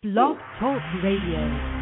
Blog Talk Radio.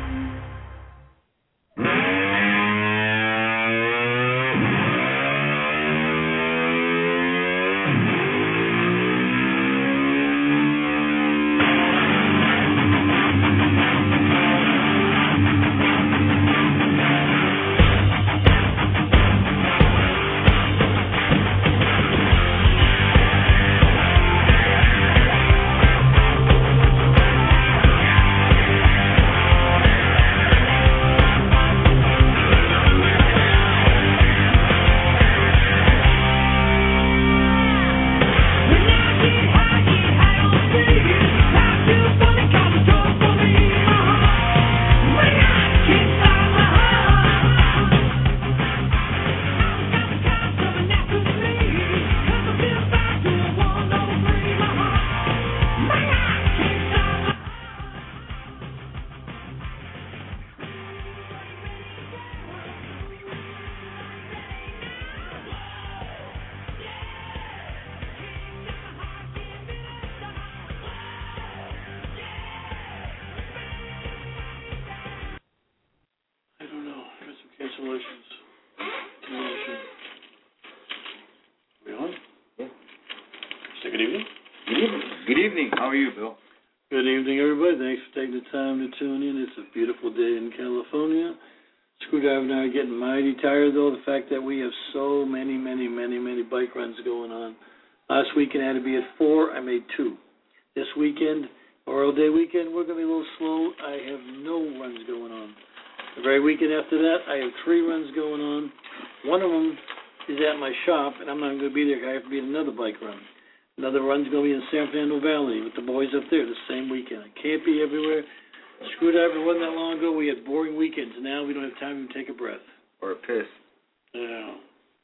Weekend had to be at 4. I made 2. This weekend, Memorial Day weekend, we're going to be a little slow. I have no runs going on. The very weekend after that, I have 3 runs going on. One of them is at my shop, and I'm not going to be there. I have to be at another bike run. Another run's going to be in San Fernando Valley with the boys up there the same weekend. I can't be everywhere. Screwdriver wasn't that long ago. We had boring weekends. Now we don't have time to take a breath. Or a piss. Yeah.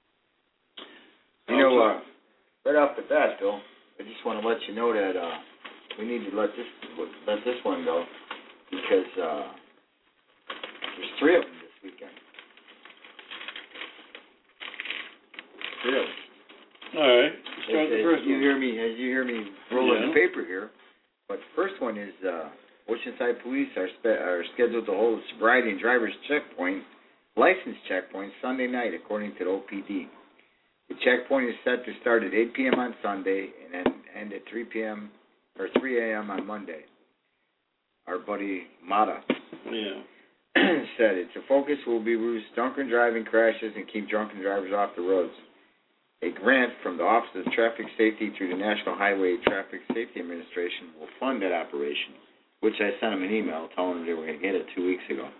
You know, right off the bat, Bill, I just want to let you know that we need to let this one go because there's 3 of them this weekend. 3 of them. All right. Start the first one. As you hear me rolling the paper here, but the first one is Oceanside Police are scheduled to hold a sobriety and driver's checkpoint, license checkpoint, Sunday night, according to the OPD. The checkpoint is set to start at 8 p.m. on Sunday and then end at 3 p.m. or 3 a.m. on Monday. Our buddy Mata said its focus will be reduce drunken driving crashes and keep drunken drivers off the roads. A grant from the Office of Traffic Safety through the National Highway Traffic Safety Administration will fund that operation, which I sent them an email telling them they were going to get it 2 weeks ago.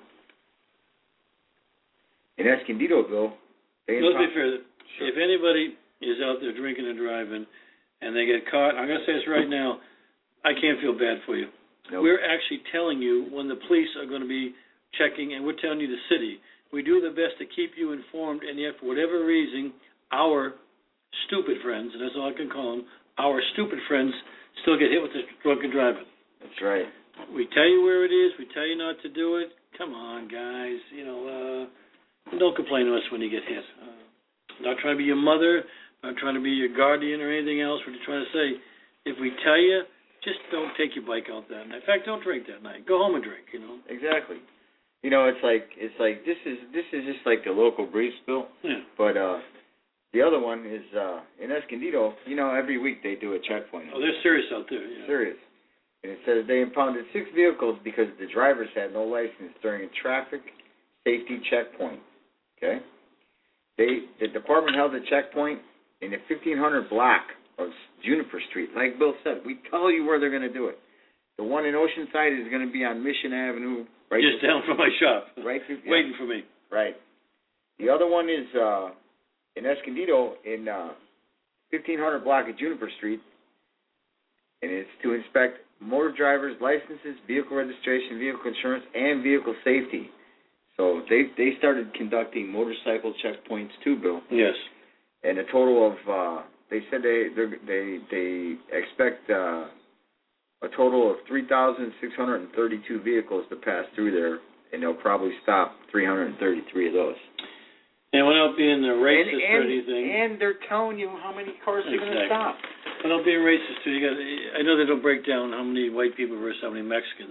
In Escondido, Bill, let's be fair. If anybody is out there drinking and driving and they get caught, I'm going to say this right now, I can't feel bad for you. Nope. We're actually telling you when the police are going to be checking, and we're telling you the city. We do the best to keep you informed, and yet for whatever reason, our stupid friends, and that's all I can call them, our stupid friends still get hit with this drunken driving. That's right. We tell you where it is. We tell you not to do it. Come on, guys. Don't complain to us when you get hit. Not trying to be your mother, not trying to be your guardian or anything else. We're just trying to say, if we tell you, just don't take your bike out that night. In fact, don't drink that night. Go home and drink. Exactly. It's like this is just like the local brief spill. Yeah. But the other one is in Escondido. Every week they do a checkpoint. Oh, they're serious out there. Yeah. Serious. And it says they impounded 6 vehicles because the drivers had no license during a traffic safety checkpoint. Okay. The department held a checkpoint in the 1500 block of Juniper Street. Like Bill said, we tell you where they're going to do it. The one in Oceanside is going to be on Mission Avenue. Right just down from my shop. Right. Waiting for me. Right. The other one is in Escondido in 1500 block of Juniper Street. And it's to inspect motor drivers' licenses, vehicle registration, vehicle insurance, and vehicle safety. So they started conducting motorcycle checkpoints too, Bill. Yes. And a total of they said they expect a total of 3,632 vehicles to pass through there, and they'll probably stop 333 of those. And without being racist or anything. And they're telling you how many cars they're going to stop. Without being racist too, I know they don't break down how many white people versus how many Mexicans.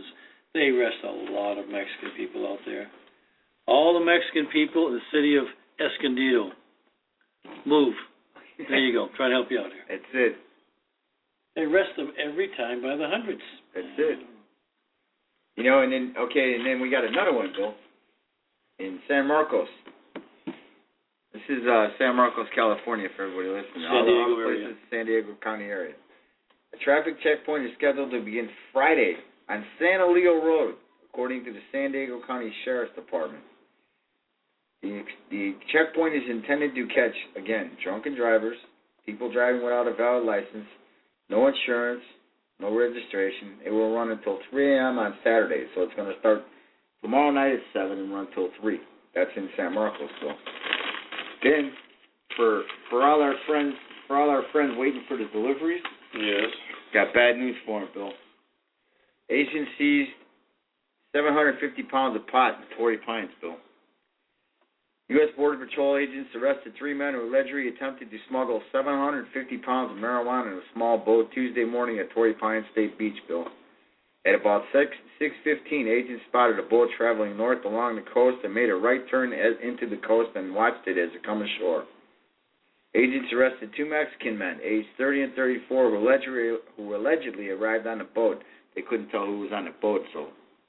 They arrest a lot of Mexican people out there. All the Mexican people in the city of Escondido. Move. There you go. Try to help you out here. That's it. They arrest them every time by the hundreds. That's it. You know, and then we got another one, Bill, in San Marcos. This is San Marcos, California, for everybody listening. San Diego area. San Diego County area. A traffic checkpoint is scheduled to begin Friday on San Leo Road, according to the San Diego County Sheriff's Department. The checkpoint is intended to catch, again, drunken drivers, people driving without a valid license, no insurance, no registration. It will run until 3 a.m. on Saturday, so it's going to start tomorrow night at 7 and run till 3. That's in San Marcos, so. Then, for all our friends waiting for the deliveries, yes, got bad news for them, Bill. Agents seized 750 pounds of pot in Torrey Pines, Bill. U.S. Border Patrol agents arrested 3 men who allegedly attempted to smuggle 750 pounds of marijuana in a small boat Tuesday morning at Torrey Pines State Beach, Bill. At about 6:15, agents spotted a boat traveling north along the coast and made a right turn into the coast and watched it as it came ashore. Agents arrested 2 Mexican men, aged 30 and 34, who allegedly arrived on the boat. They couldn't tell who was on the boat, so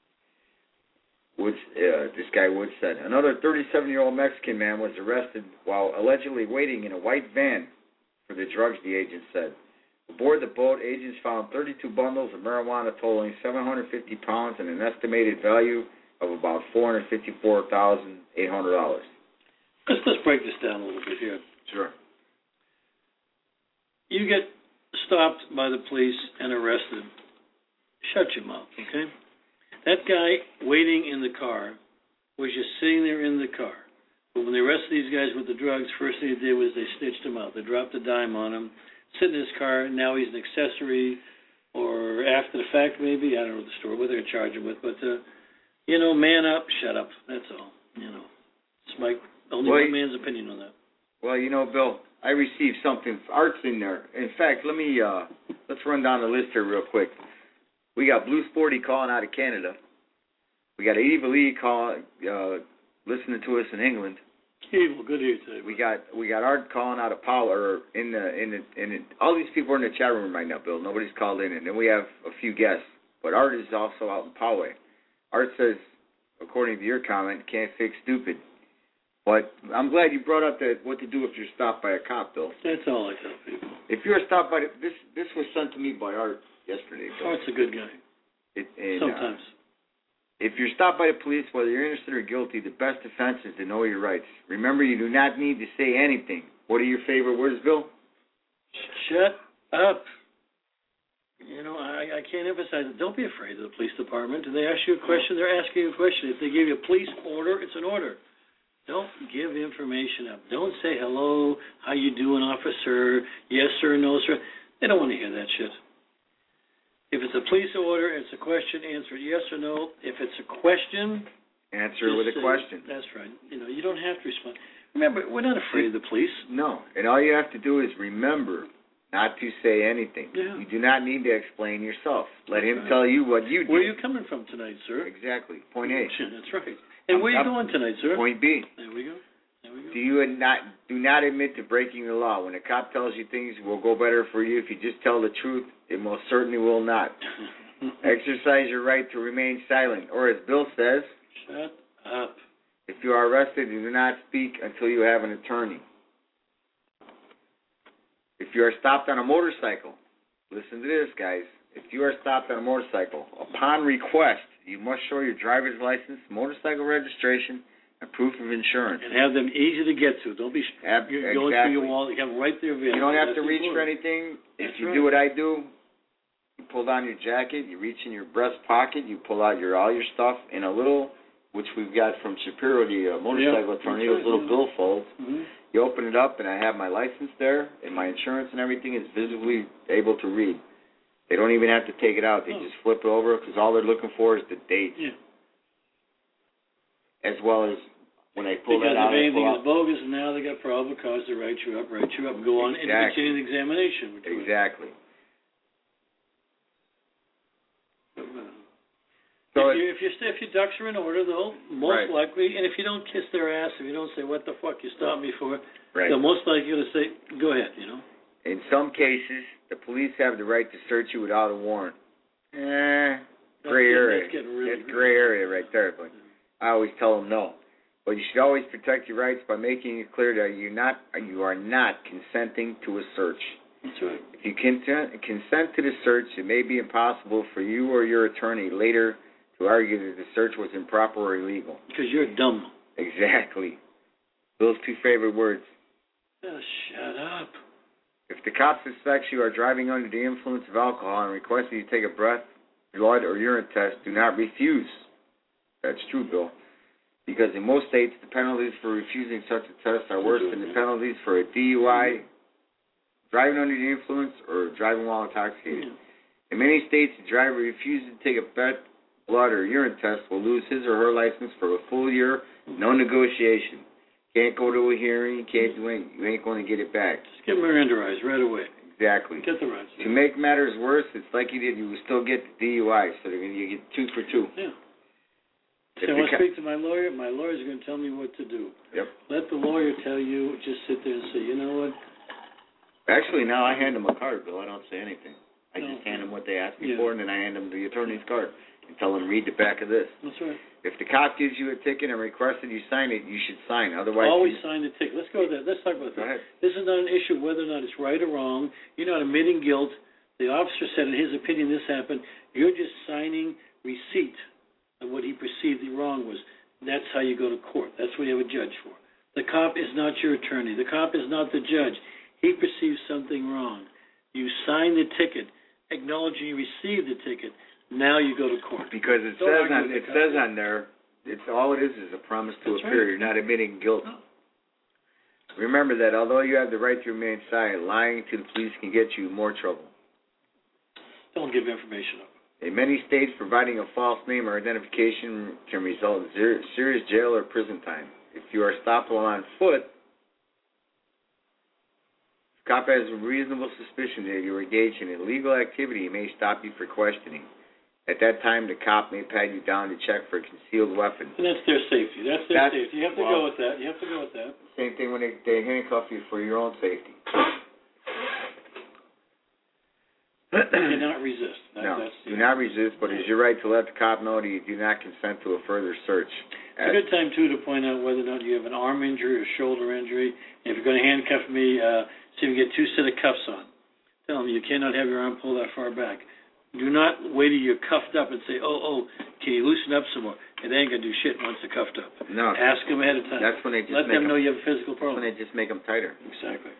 this guy Woods said. Another 37-year-old Mexican man was arrested while allegedly waiting in a white van for the drugs, the agent said. Aboard the boat, agents found 32 bundles of marijuana totaling 750 pounds and an estimated value of about $454,800. Let's break this down a little bit here. Sure. You get stopped by the police and arrested. Shut your mouth, okay? That guy waiting in the car was just sitting there in the car. But when they arrested these guys with the drugs, first thing they did was they snitched him out. They dropped a dime on him, sit in his car, and now he's an accessory, or after the fact maybe, I don't know the story, what they're charging with, but, man up, shut up, that's all, It's my only one man's opinion on that. Well, Bill, I received something, Art's in there. In fact, let's run down the list here real quick. We got Blue Sporty calling out of Canada. We got Evil Lee listening to us in England. Evil, good to hear you today. We got Art calling out of Poway, all these people are in the chat room right now, Bill. Nobody's called in, and then we have a few guests. But Art is also out in Poway. Art says, according to your comment, can't fix stupid. But I'm glad you brought up what to do if you're stopped by a cop, Bill. That's all I tell people. If you're stopped by this was sent to me by Art yesterday, Bill. Art's a good guy. Sometimes. If you're stopped by the police, whether you're innocent or guilty, the best defense is to know your rights. Remember, you do not need to say anything. What are your favorite words, Bill? Shut up. I can't emphasize it. Don't be afraid of the police department. If they ask you a question, they're asking you a question. If they give you a police order, it's an order. Don't give information up. Don't say, hello, how you doing, officer, yes, sir, no, sir. They don't want to hear that shit. If it's a police order, it's a question, answer it yes or no. If it's a question, answer it with a question. That's right. You don't have to respond. Remember, we're not afraid of the police. No, and all you have to do is remember not to say anything. Yeah. You do not need to explain yourself. Let him tell you what you do. Where are you coming from tonight, sir? Exactly. Point A. That's right. And where are you going tonight, sir? Point B. There we go. Do not admit to breaking the law. When a cop tells you things will go better for you if you just tell the truth, it most certainly will not. Exercise your right to remain silent, or as Bill says, shut up. If you are arrested, do not speak until you have an attorney. If you are stopped on a motorcycle, listen to this, guys. If you are stopped on a motorcycle, upon request, you must show your driver's license, motorcycle registration, and proof of insurance. And have them easy to get to. Don't be you're going through your wall. You have them right there available. You don't have to reach for anything. If you do what I do, you pull down your jacket, you reach in your breast pocket, you pull out all your stuff in a little, which we've got from Shapiro, the motorcycle attorney, those little billfolds. Mm-hmm. You open it up, and I have my license there, and my insurance and everything is visibly able to read. They don't even have to take it out. They just flip it over because all they're looking for is the dates. Yeah. As well as when I pull that out. Because if anything is bogus, now they got probable cause to write you up, and go on into continuing examination. Exactly. So if your ducks are in order, they'll most likely, and if you don't kiss their ass, if you don't say, what the fuck you stopped me for, they're most likely going to say, go ahead, you know. In some cases, the police have the right to search you without a warrant. Gray area. That's gray area right there, but I always tell them no. But you should always protect your rights by making it clear that you are not consenting to a search. That's right. If you consent to the search, it may be impossible for you or your attorney later to argue that the search was improper or illegal. Because you're dumb. Exactly. Bill's two favorite words. Oh, shut up. If the cop suspects you are driving under the influence of alcohol and requests that you take a breath, blood, or urine test, do not refuse. That's true, Bill. Because in most states, the penalties for refusing such a test are worse than the penalties for a DUI, driving under the influence, or driving while intoxicated. In many states, the driver refusing to take a blood, or urine test will lose his or her license for a full year, no negotiation. Can't go to a hearing, can't do anything. You ain't going to get it back. Just get Mirandaized right away. Exactly. Get the rights. To make matters worse, it's likely that you will still get the DUI, so you get 2 for 2. Yeah. So I want to speak to my lawyer. My lawyer's going to tell me what to do. Yep. Let the lawyer tell you. Just sit there and say, you know what? Actually, now I hand them a card, Bill. I don't say anything. I just hand them what they asked me for, and then I hand them the attorney's card and tell them, read the back of this. That's right. If the cop gives you a ticket and requests that you sign it, you should sign. Otherwise, always sign the ticket. Let's go with that. Let's talk about that. Go ahead. This is not an issue of whether or not it's right or wrong. You're not admitting guilt. The officer said, in his opinion, this happened. You're just signing receipt of what he perceived the wrong was. That's how you go to court. That's what you have a judge for. The cop is not your attorney. The cop is not the judge. He perceives something wrong. You sign the ticket, acknowledging you received the ticket. Now you go to court. Because it says on there, it's all it is a promise to appear. Right. You're not admitting guilt. No. Remember that although you have the right to remain silent, lying to the police can get you in more trouble. Don't give information up. In many states, providing a false name or identification can result in serious jail or prison time. If you are stopped while on foot, if the cop has a reasonable suspicion that you are engaged in illegal activity, he may stop you for questioning. At that time, the cop may pat you down to check for a concealed weapon. And that's their safety. That's their safety. You have to go with that. You have to go with that. Same thing when they handcuff you for your own safety. You cannot resist. Do not resist, but it's your right to let the cop know that you do not consent to a further search. It's a good time, too, to point out whether or not you have an arm injury or shoulder injury. And if you're going to handcuff me, see if you get 2 sets of cuffs on. Tell them you cannot have your arm pulled that far back. Do not wait till you're cuffed up and say, can you loosen up some more? And they ain't going to do shit once they're cuffed up. No. Ask them ahead of time. That's when they just let them know you have a physical problem. That's when they just make them tighter. Exactly.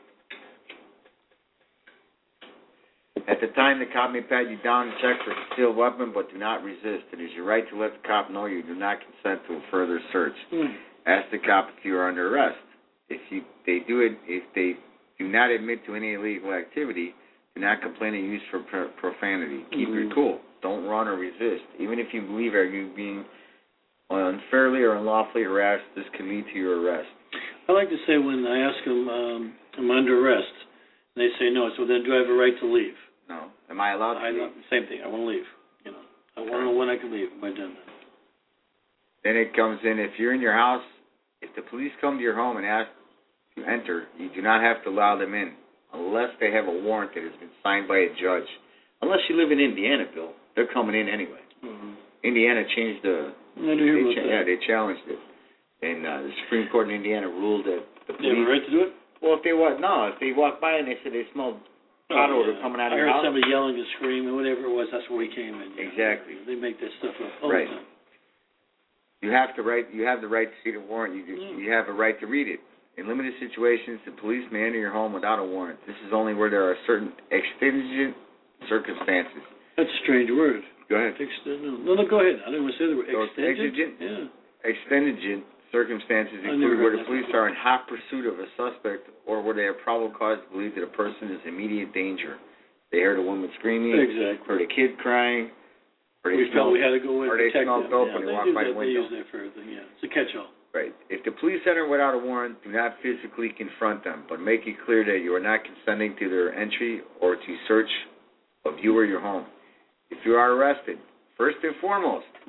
At the time, the cop may pat you down and check for a concealed weapon, but do not resist. It is your right to let the cop know you do not consent to a further search. Ask the cop if you are under arrest. If they do not admit to any illegal activity, do not complain or use for profanity. Keep your cool. Don't run or resist. Even if you believe you being unfairly or unlawfully harassed, this can lead to your arrest. I like to say when I ask them, I'm under arrest, and they say no, so then do I have a right to leave? No. Am I allowed to leave? Same thing. I want to leave. I want to know when I can leave. Am I done that? Then it comes in, if you're in your house, if the police come to your home and ask to enter, you do not have to allow them in, unless they have a warrant that has been signed by a judge. Unless you live in Indiana, Bill, they're coming in anyway. Mm-hmm. Indiana changed they challenged it. And the Supreme Court in Indiana ruled that the police... They have a right to do it? Well, if they walk by and they said they smelled pot odor coming out of your house. I heard somebody yelling and screaming, whatever it was, that's where we came in. Exactly. They make that stuff up all the time. You have the right to see the warrant. You have a right to read it. In limited situations, the police may enter your home without a warrant. This is only where there are certain exigent circumstances. That's a strange word. Go ahead. No, go ahead. I didn't want to say the word. Exigent? Yeah. Exigent circumstances include where the police are in hot pursuit of a suspect or where they have probable cause to believe that a person is in immediate danger. They heard a woman screaming, heard a kid crying, or they smelled dope when they walked by the window. They use that for everything, It's a catch-all. Right. If the police enter without a warrant, do not physically confront them, but make it clear that you are not consenting to their entry or to search of you or your home. If you are arrested, first and foremost,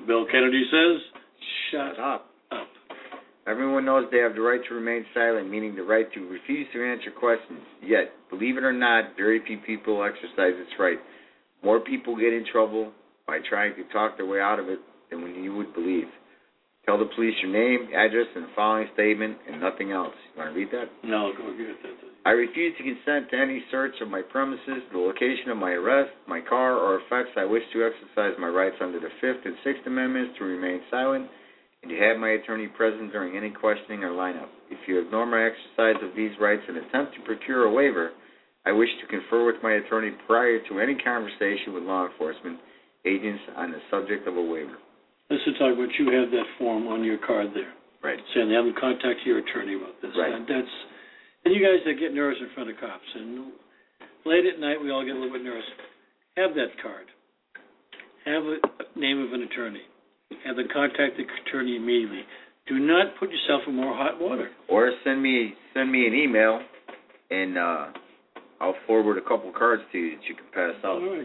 Bill Kennedy says, shut up. Everyone knows they have the right to remain silent, meaning the right to refuse to answer questions. Yet, believe it or not, very few people exercise this right. More people get in trouble by trying to talk their way out of it than when you would believe. Tell the police your name, address, and the following statement, and nothing else. You want to read that? No, go get that. I refuse to consent to any search of my premises, the location of my arrest, my car, or effects. I wish to exercise my rights under the Fifth and Sixth Amendments to remain silent and to have my attorney present during any questioning or lineup. If you ignore my exercise of these rights and attempt to procure a waiver, I wish to confer with my attorney prior to any conversation with law enforcement agents on the subject of a waiver. Let's talk about you have that form on your card there. Right. Saying they haven't contacted your attorney about this. Right. And you guys that get nervous in front of cops, and late at night we all get a little bit nervous. Have that card. Have a name of an attorney. Have them contact the attorney immediately. Do not put yourself in more hot water. Or send me an email, and I'll forward a couple cards to you that you can pass out. All right.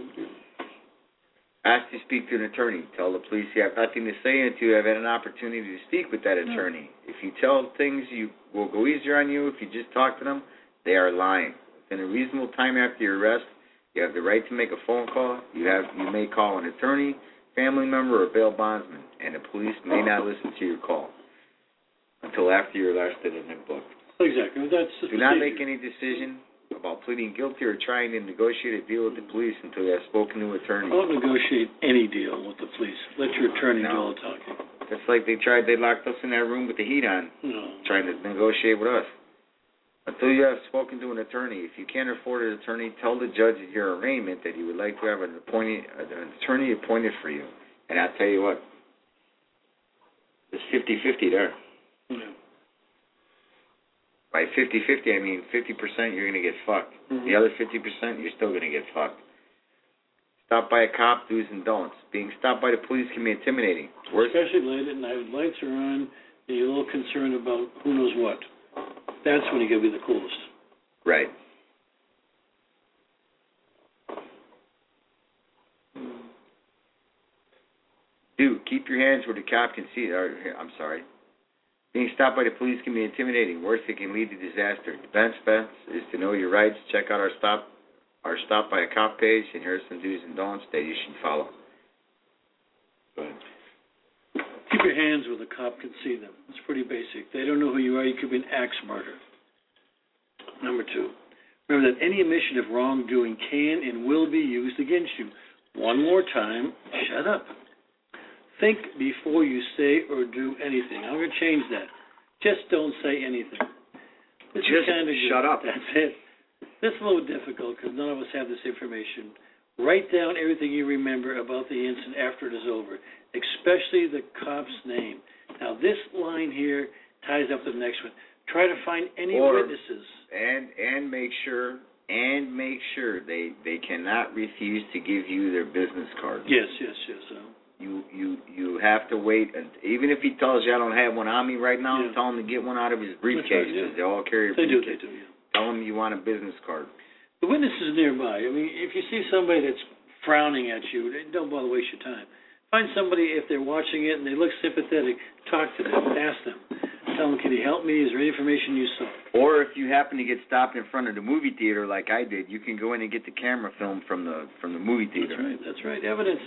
Ask to speak to an attorney. Tell the police you have nothing to say until you have had an opportunity to speak with that attorney. No. If you tell things you will go easier on you if you just talk to them, they are lying. Within a reasonable time after your arrest, you have the right to make a phone call. You may call an attorney, family member, or bail bondsman, and the police may not listen to your call until after you're arrested and then booked. Exactly. That's the Do not make any decision about pleading guilty or trying to negotiate a deal with the police until you have spoken to an attorney. Don't negotiate any deal with the police. Let your attorney do all the talking. It's like they locked us in that room with the heat on, trying to negotiate with us. Until you have spoken to an attorney, if you can't afford an attorney, tell the judge at your arraignment that you would like to have an attorney appointed for you. And I'll tell you what, it's 50-50 there. Yeah. By 50-50, I mean 50% you're going to get fucked. Mm-hmm. The other 50%, you're still going to get fucked. Stopped by a cop, do's and don'ts. Being stopped by the police can be intimidating. Especially late at night, lights are on, and you're a little concerned about who knows what. That's when you got to be the coolest. Right. Do keep your hands where the cop can see. I'm sorry. Being stopped by the police can be intimidating. Worse, it can lead to disaster. The best bet is to know your rights. Check out our stop by a cop page, and here are some do's and don'ts that you should follow. Go ahead. Keep your hands where the cop can see them. It's pretty basic. They don't know who you are. You could be an axe murderer. Number 2, remember that any admission of wrongdoing can and will be used against you. One more time, shut up. Think before you say or do anything. I'm going to change that. Just don't say anything. This just shut up. That's it. This is a little difficult because none of us have this information. Write down everything you remember about the incident after it is over, especially the cop's name. Now, this line here ties up to the next one. Try to find any witnesses. And make sure they cannot refuse to give you their business card. Yes. You have to wait, and even if he tells you I don't have one on me right now, tell him to get one out of his briefcase. Right, they all carry a briefcase. They do. Tell him you want a business card. The witness is nearby. I mean, if you see somebody that's frowning at you, don't bother waste your time. Find somebody, if they're watching it and they look sympathetic, talk to them, ask them. Tell them, can you help me? Is there any information you saw? Or if you happen to get stopped in front of the movie theater like I did, you can go in and get the camera film from the movie theater. That's right. Evidence.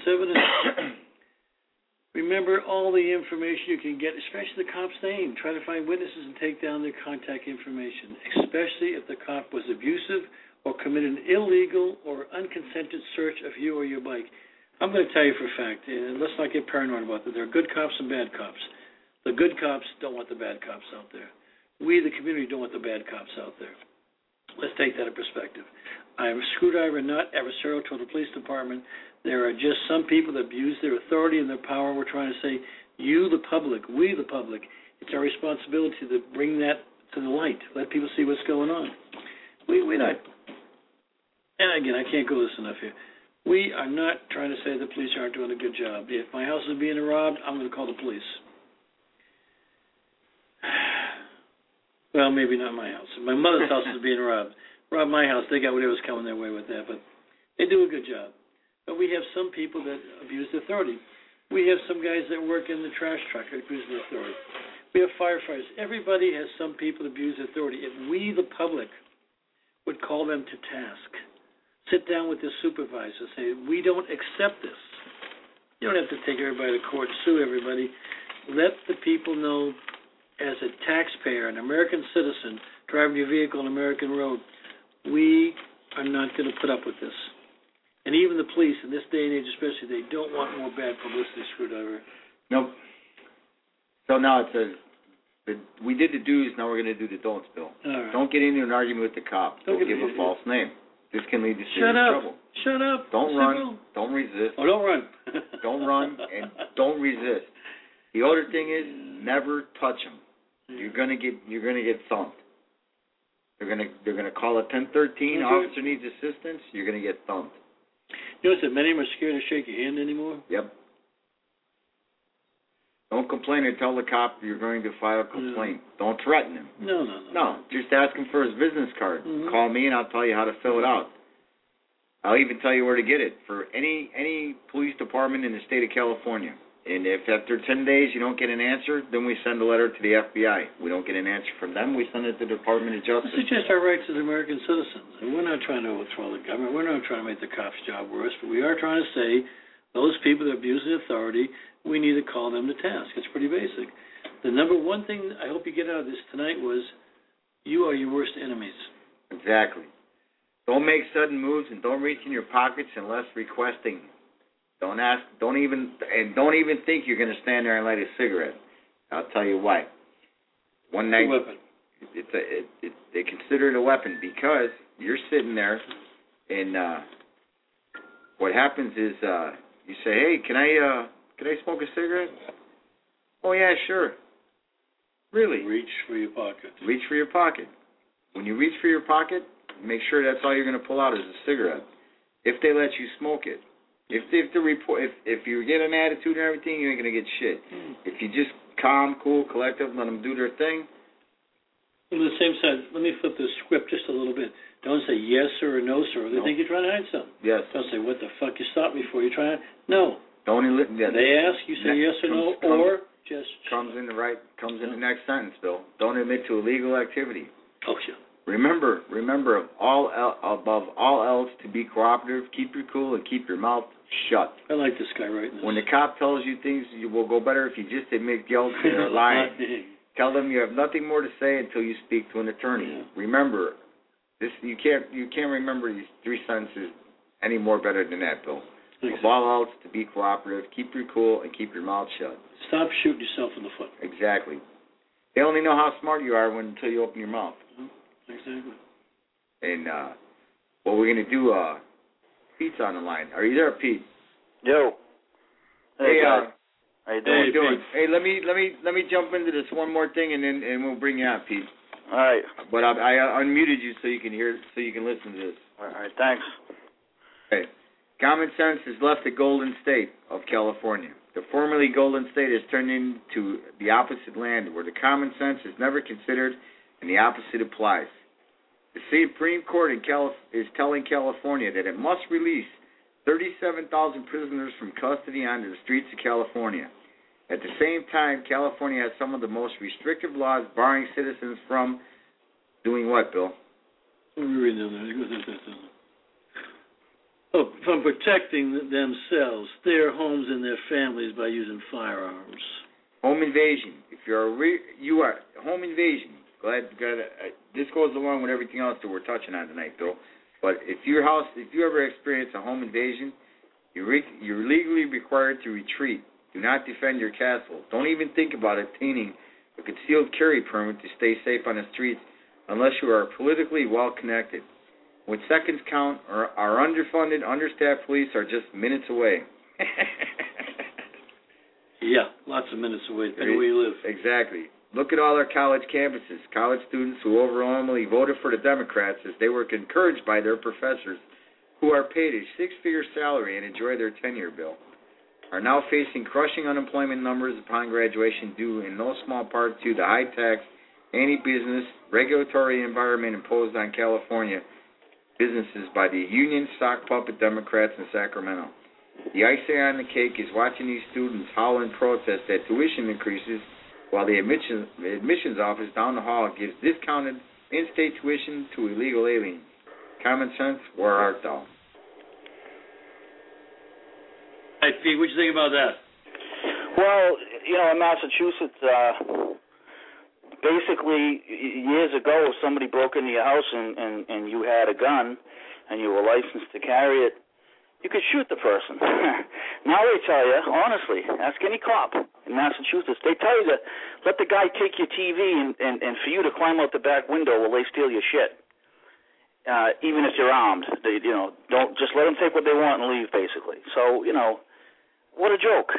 Remember all the information you can get, especially the cop's name. Try to find witnesses and take down their contact information, especially if the cop was abusive or committed an illegal or unconsented search of you or your bike. I'm going to tell you for a fact, and let's not get paranoid about that. There are good cops and bad cops. The good cops don't want the bad cops out there. We, the community, don't want the bad cops out there. Let's take that in perspective. I am a screwdriver, not adversarial to the police department. There are just some people that abuse their authority and their power. We're trying to say, you, the public, we, the public, it's our responsibility to bring that to the light, let people see what's going on. We're not, and again, I can't go this enough here. We are not trying to say the police aren't doing a good job. If my house is being robbed, I'm going to call the police. Well, maybe not my house. If my mother's house is being robbed my house, they got whatever's coming their way with that, but they do a good job. But we have some people that abuse authority. We have some guys that work in the trash truck abusing authority. We have firefighters. Everybody has some people abuse authority. If we, the public, would call them to task, sit down with the supervisor, say, we don't accept this. You don't have to take everybody to court, sue everybody. Let the people know, as a taxpayer, an American citizen, driving your vehicle on an American road, we are not going to put up with this. And even the police, in this day and age especially, they don't want more bad publicity, Screwdriver. Nope. So now it says, we did the do's, now we're going to do the don'ts, Bill. Right. Don't get into an argument with the cop. Don't give a false name. This can lead to serious trouble. Shut up. Don't run. Don't resist. Oh, don't run. Don't run and don't resist. The other thing is, never touch them. You're gonna get thumped. They're gonna call a 1013. Officer needs assistance. You're gonna get thumped. You know what? Many of them are scared to shake your hand anymore. Yep. Don't complain or tell the cop you're going to file a complaint. Don't threaten him. No. Just ask him for his business card. Mm-hmm. Call me and I'll tell you how to fill it out. I'll even tell you where to get it for any police department in the state of California. And if after 10 days you don't get an answer, then we send a letter to the FBI. We don't get an answer from them, we send it to the Department of Justice. This is just our rights as American citizens. And we're not trying to overthrow the government. We're not trying to make the cops' job worse. But we are trying to say those people that abuse the authority, we need to call them to task. It's pretty basic. The number one thing I hope you get out of this tonight was you are your worst enemies. Exactly. Don't make sudden moves and don't reach in your pockets unless requesting. Don't ask. Don't even think you're going to stand there and light a cigarette. I'll tell you why. One night, it's a weapon. They consider it a weapon because you're sitting there, and what happens is you say, "Hey, can I smoke a cigarette?" "Oh yeah, sure." Really? Reach for your pocket. Reach for your pocket. When you reach for your pocket, make sure that's all you're going to pull out is a cigarette. If they let you smoke it. If you get an attitude and everything, you ain't going to get shit. If you just calm, cool, collective, let them do their thing. On the same side, let me flip the script just a little bit. Don't say yes sir or no sir. They think you're trying to hide something. Yes. Don't say, what the fuck, you stopped me for? You're trying to... No. Don't They ask, you say yes or no, or just... Comes in the next sentence, Bill. Don't admit to illegal activity. Oh, sure. Remember, above all else, to be cooperative, keep your cool, and keep your mouth shut. I like this guy right now. When the cop tells you things will go better if you just admit guilt or lying. Tell them you have nothing more to say until you speak to an attorney. Yeah. Remember, this you can't remember these three sentences any more better than that, Bill. Above all else, to be cooperative, keep your cool, and keep your mouth shut. Stop shooting yourself in the foot. Exactly. They only know how smart you are until you open your mouth. Exactly. And what we're going to do, Pete's on the line. Are you there, Pete? Yo. Hey, how you doing? Hey, let me jump into this one more thing, and we'll bring you on, Pete. All right. But I unmuted you so you can hear, so you can listen to this. All right. Thanks. Okay. Common sense has left the Golden State of California. The formerly Golden State has turned into the opposite land, where the common sense is never considered and the opposite applies. The Supreme Court is telling California that it must release 37,000 prisoners from custody onto the streets of California. At the same time, California has some of the most restrictive laws barring citizens from doing what, Bill? From protecting themselves, their homes, and their families by using firearms. Home invasion. If you are home invasion. This goes along with everything else that we're touching on tonight, Bill. But if you ever experience a home invasion, you're legally required to retreat. Do not defend your castle. Don't even think about obtaining a concealed carry permit to stay safe on the streets unless you are politically well connected. When seconds count, our underfunded, understaffed police are just minutes away. Yeah, lots of minutes away, depending where you live. Exactly. Look at all our college campuses. College students who overwhelmingly voted for the Democrats as they were encouraged by their professors, who are paid a six-figure salary and enjoy their tenure, Bill, are now facing crushing unemployment numbers upon graduation due in no small part to the high-tax, anti-business, regulatory environment imposed on California businesses by the union sock puppet Democrats in Sacramento. The icing on the cake is watching these students howl and protest at tuition increases while the admissions office down the hall gives discounted in-state tuition to illegal aliens. Common sense, where art thou? Hey, Pete, what do you think about that? Well, in Massachusetts, basically, years ago, if somebody broke into your house and you had a gun and you were licensed to carry it, you could shoot the person. Now they tell you, honestly, ask any cop in Massachusetts, they tell you to let the guy take your TV and for you to climb out the back window while they steal your shit. Even if you're armed, don't just let them take what they want and leave, basically. So, what a joke,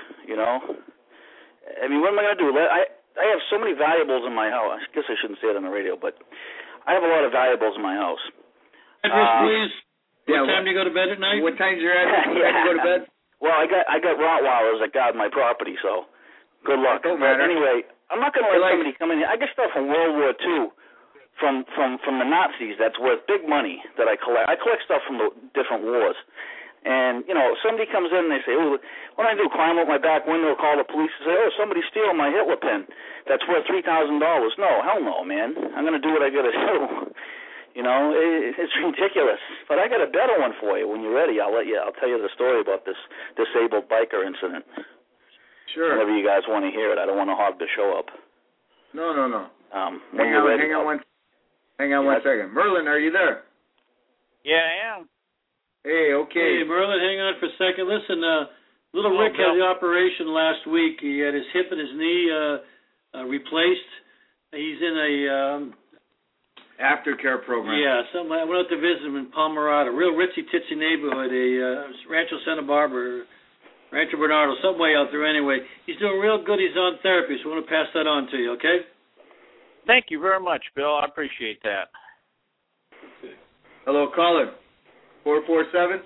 I mean, what am I going to do? I have so many valuables in my house. I guess I shouldn't say it on the radio, but I have a lot of valuables in my house. Address, please. What time do you go to bed at night? What time's your address? What time do you go to bed? Well, I got Rottweilers that guard my property, so good luck. Don't but matter. anyway, I'm not going to let somebody come in here. I get stuff from World War II, from the Nazis that's worth big money that I collect. I collect stuff from the different wars. And, somebody comes in and they say, oh, what do I do, climb out my back window, call the police and say, oh, somebody's stealing my Hitler pin that's worth $3,000. No, hell no, man. I'm going to do what I got to do. It's ridiculous. But I got a better one for you. When you're ready, I'll tell you the story about this disabled biker incident. Sure. Whenever you guys want to hear it. I don't want to hog the show up. No. When you're ready. Hang on one second. Merlin, are you there? Yeah, I am. Hey, okay. Hey, Merlin, hang on for a second. Listen, little Rick had the operation last week. He had his hip and his knee replaced. He's in a aftercare program. Yeah, I went out to visit him in Palmerado, a real ritzy-titsy neighborhood, a Rancho Santa Barbara, Rancho Bernardo, some way out there anyway. He's doing real good. He's on therapy, so I want to pass that on to you, okay? Thank you very much, Bill. I appreciate that. Hello, caller. 447?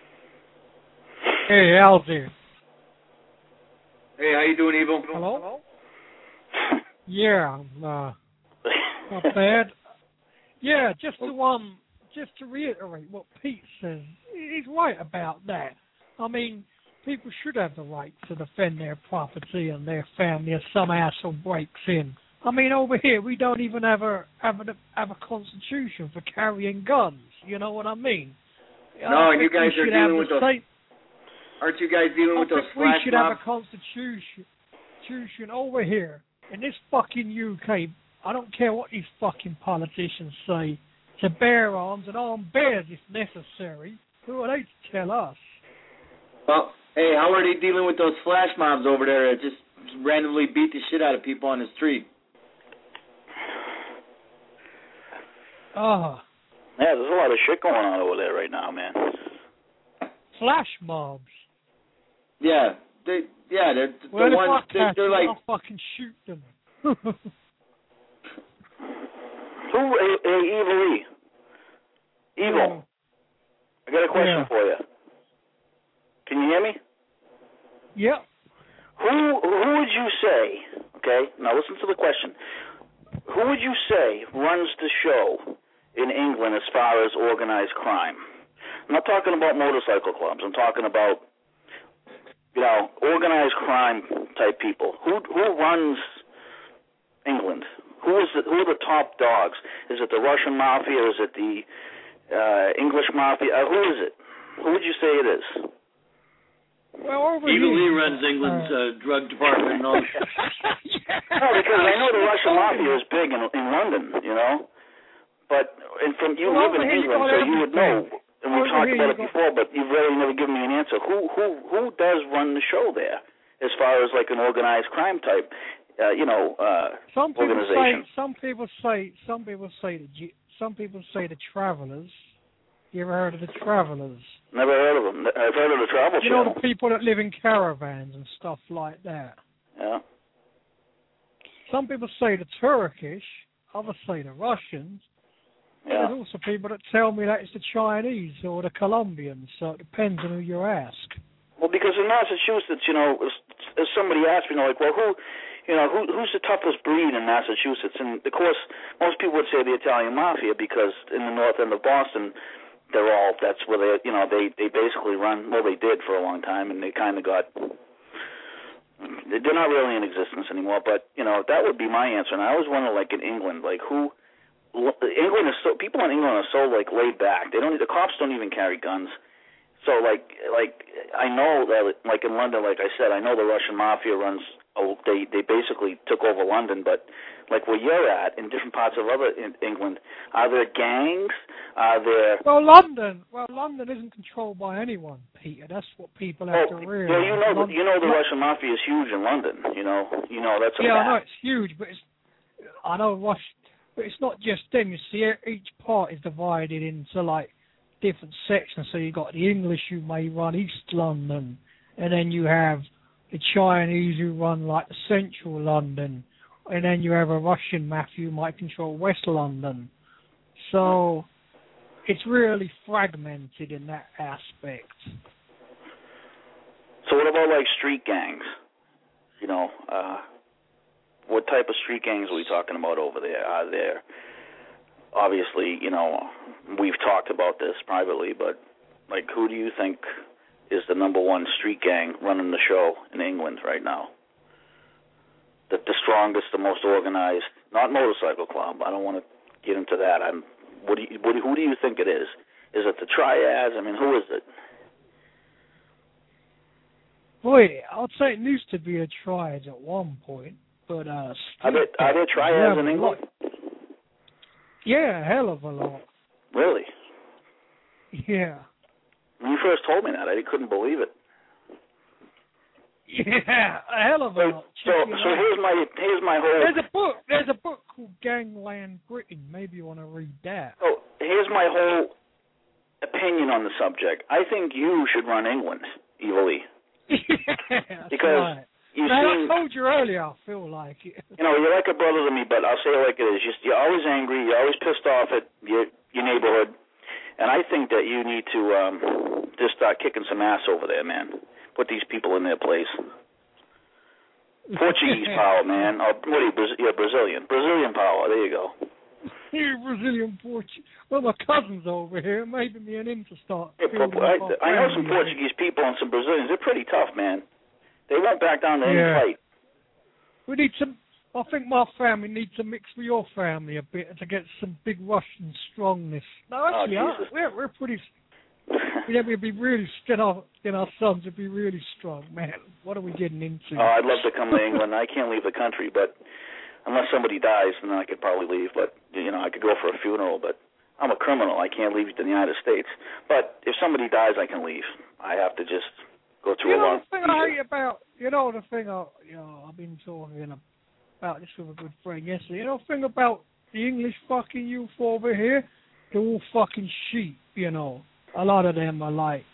Hey, Algie. Hey, how you doing, Evil? Hello? Yeah, not bad. Yeah, just to reiterate what Pete says, he's right about that. I mean, people should have the right to defend their property and their family if some asshole breaks in. I mean, over here we don't even have a constitution for carrying guns. You know what I mean? No, and you guys are dealing with those. Aren't you guys dealing with those flash mobs? We should have a constitution over here in this fucking UK. I don't care what these fucking politicians say, to bear arms and arm bears if necessary. Who are they to tell us? Well, hey, how are they dealing with those flash mobs over there that just randomly beat the shit out of people on the street? Yeah, there's a lot of shit going on over there right now, man. Flash mobs. Yeah, they're the ones. They're like. I'll fucking shoot them. Evil. I got a question for you. Can you hear me? Yep. Who would you say? Okay, now listen to the question. Who would you say runs the show in England as far as organized crime? I'm not talking about motorcycle clubs. I'm talking about, organized crime type people. Who runs England? Who are the top dogs? Is it the Russian mafia? Is it the English mafia? Who is it? Who would you say it is? Well, Evil Lee runs England's drug department and all. No, because I know the Russian mafia is big in London, But from you live in England, so you would know. And we talked about it before, but you've really never given me an answer. Who does run the show there, as far as like an organized crime type, organization? Some people say the Travelers. You ever heard of the Travelers? Never heard of them. I've heard of the Travel Show. You know the people that live in caravans and stuff like that. Yeah. Some people say the Turkish, others say the Russians. Yeah. There's also people that tell me that it's the Chinese or the Colombians, so it depends on who you ask. Well, because in Massachusetts, if somebody asked me, who's the toughest breed in Massachusetts? And, of course, most people would say the Italian Mafia because in the north end of Boston, that's where they basically run. Well, they did for a long time, and they kind of got. They're not really in existence anymore. But that would be my answer. And I always wonder, like in England, like who. England is so. People in England are so like laid back. The cops don't even carry guns. So like I know that like in London, like I said, I know the Russian mafia runs. They basically took over London, but like where you're at in different parts of England, are there gangs? Are there? Well, London isn't controlled by anyone, Peter. That's what people have to realize. Well, the Russian mafia is huge in London. That's a fact. I know it's huge, but but it's not just them. You see, each part is divided into like different sections. So you got the English who may run East London, and then you have the Chinese who run like the central London, and then you have a Russian mafia who might control West London. So it's really fragmented in that aspect. So what about like street gangs? What type of street gangs are we talking about over there? Are there, obviously, we've talked about this privately, but like who do you think is the number one street gang running the show in England right now? The strongest, the most organized, not motorcycle club. I don't want to get into that. Who do you think it is? Is it the Triads? I mean, who is it? Boy, I'd say it used to be a Triads at one point, but are there Triads in England? Yeah, a hell of a lot. Really? Yeah. When you first told me that, I couldn't believe it. Yeah, a hell of a lot. So here's my whole. There's a book called Gangland Britain. Maybe you want to read that. So here's my whole opinion on the subject. I think you should run England, Evil Lee. Yeah, because right. I told you earlier, I feel like it. You're like a brother to me, but I'll say it like it is. You're always angry. You're always pissed off at your neighborhood. And I think that you need to just start kicking some ass over there, man. Put these people in their place. Portuguese power, man. Or what are you? You're Brazilian. Brazilian power. There you go. You're Brazilian Portuguese. Well, my cousin's over here. Maybe me and him to start. I know some Portuguese people and some Brazilians. They're pretty tough, man. They won't back down to any fight. We need some. I think my family needs to mix with your family a bit to get some big Russian strongness. No, actually, we're pretty. We'd be really our sons would be really strong, man. What are we getting into? Oh, I'd love to come to England. I can't leave the country, but unless somebody dies, then I could probably leave. But I could go for a funeral. But I'm a criminal. I can't leave the United States. But if somebody dies, I can leave. I have to just go through a long. The thing I hate about the thing I've been talking about this with a good friend yesterday. The thing about the English fucking youth over here, they're all fucking sheep. A lot of them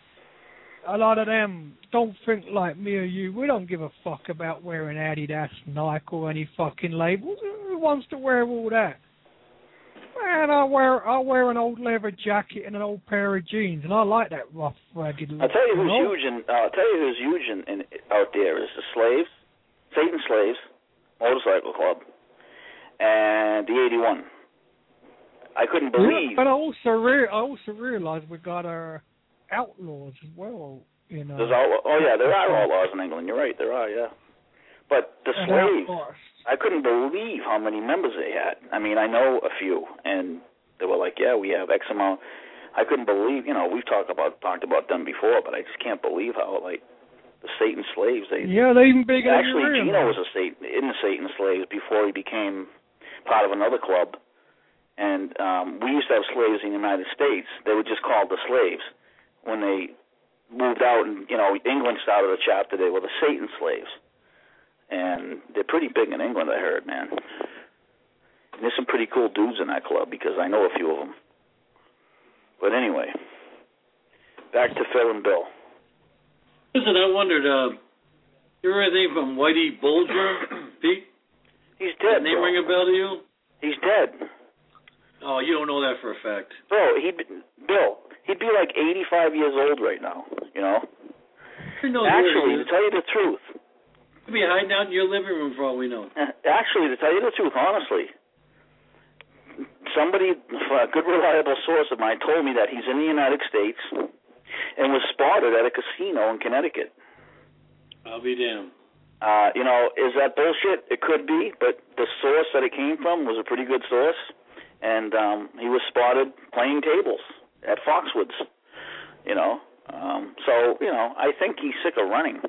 don't think like me or you. We don't give a fuck about wearing Adidas, Nike, or any fucking labels. Who wants to wear all that? Man, I wear an old leather jacket and an old pair of jeans, and I like that rough, ragged look. I'll tell you who's huge in out there is the Slaves, Satan Slaves, Motorcycle Club, and the 81. I couldn't believe. But I also realized we got our outlaws as well. There's there are outlaws in England. You're right, there are, yeah. But the Slaves, I couldn't believe how many members they had. I mean, I know a few, and they were like, "Yeah, we have X amount." I couldn't believe. We've talked about them before, but I just can't believe how the Satan Slaves. They're even bigger. Actually, Gino was in the Satan Slaves before he became part of another club. And we used to have slaves in the United States. They were just called the Slaves. When they moved out and, England started a chapter, they were the Satan Slaves. And they're pretty big in England, I heard, man. And there's some pretty cool dudes in that club because I know a few of them. But anyway, back to Phil and Bill. Listen, I wondered, you hear anything from Whitey Bulger, Pete? He's dead, Name ring a bell to you? He's dead. Oh, you don't know that for a fact. Bro, he'd be like 85 years old right now, Actually, to tell you the truth. He'd be hiding out in your living room for all we know. Actually, to tell you the truth, honestly, somebody, a good reliable source of mine, told me that he's in the United States and was spotted at a casino in Connecticut. I'll be damned. Is that bullshit? It could be, but the source that it came from was a pretty good source, and he was spotted playing tables at Foxwoods. I think he's sick of running.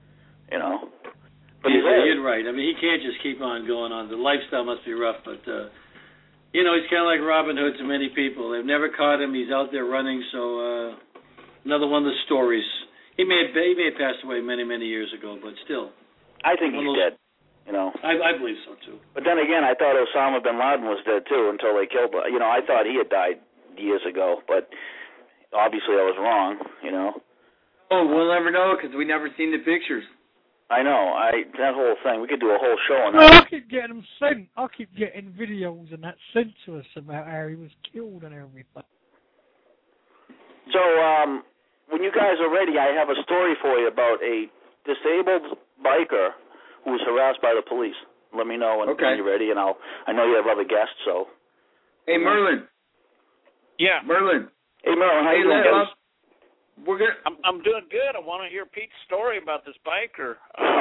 But you're right. I mean, he can't just keep on going on. The lifestyle must be rough, but he's kind of like Robin Hood to many people. They've never caught him. He's out there running. So another one of the stories. He may have passed away many, many years ago, but still. I think he's dead. I believe so too. But then again, I thought Osama bin Laden was dead too until they killed him. I thought he had died years ago, but obviously I was wrong. Oh, we'll never know because we never seen the pictures. I know. That whole thing. We could do a whole show on Well, that. I keep getting them sent. I keep getting videos and that sent to us about how he was killed and everything. So, when you guys are ready, I have a story for you about a disabled biker who was harassed by the police. Let me know when you're ready, and I know you have other guests, so. Hey, Merlin. Yeah. Merlin. Hey, Merlin, how you doing, guys? I'm doing good. I want to hear Pete's story about this biker.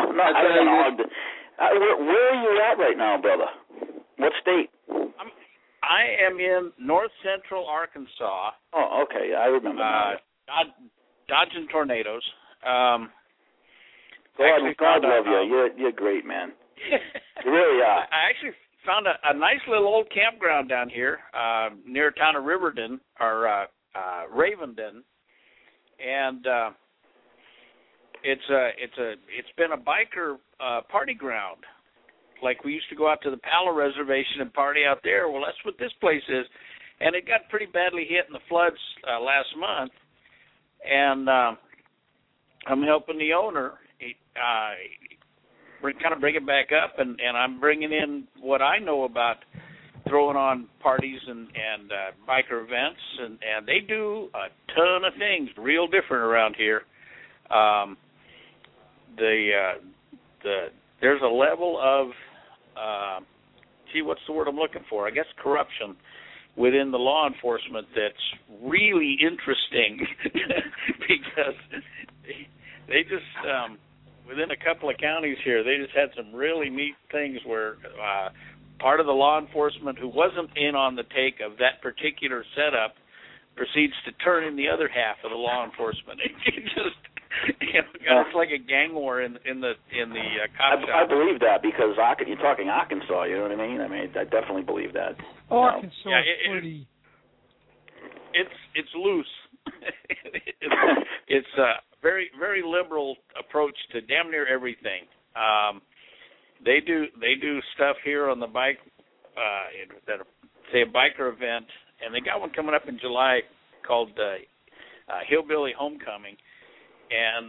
Where are you at right now, brother? What state? I am in north central Arkansas. Oh, okay. I remember now. Dodging tornadoes. God love you. You're great, man. You really are. I actually found a nice little old campground down here near the town of Riverden, or Ravenden, and it's been a biker party ground. Like we used to go out to the Palo Reservation and party out there. Well, that's what this place is, and it got pretty badly hit in the floods last month, and I'm helping the owner kind of bring it back up, and I'm bringing in what I know about throwing on parties and biker events, and they do a ton of things real different around here. There's a level of what's the word I'm looking for? I guess corruption within the law enforcement that's really interesting because they just within a couple of counties here, they just had some really neat things where part of the law enforcement who wasn't in on the take of that particular setup proceeds to turn in the other half of the law enforcement. It's like a gang war in the cop shop. I believe that because you're talking Arkansas, you know what I mean? I definitely believe that. Arkansas is pretty. It's loose. It's a very, very liberal approach to damn near everything. They do stuff here on the bike, say a biker event, and they got one coming up in July called Hillbilly Homecoming, and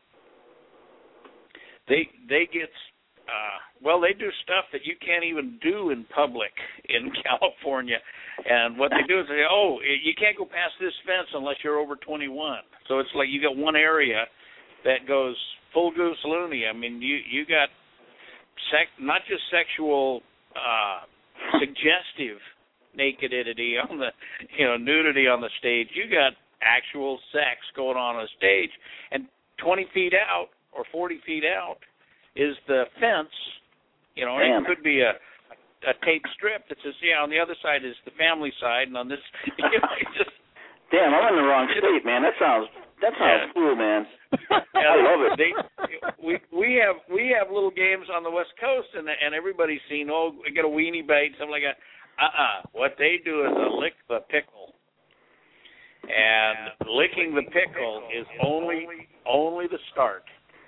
they get they do stuff that you can't even do in public in California. And what they do is they say, you can't go past this fence unless you're over 21. So it's like you got one area that goes full goose loony. I mean, you got not just sexual suggestive nakedity on the nudity on the stage. You got actual sex going on the stage, and 20 feet out or 40 feet out is the fence. And it could be a tape strip that says, on the other side is the family side, and on this, Damn, I'm in the wrong state, man. That sounds cool, man. I love it. We have little games on the West Coast, and everybody's seen, get a weenie bite, something like that. What they do is lick the pickle. And licking the pickle is only the start.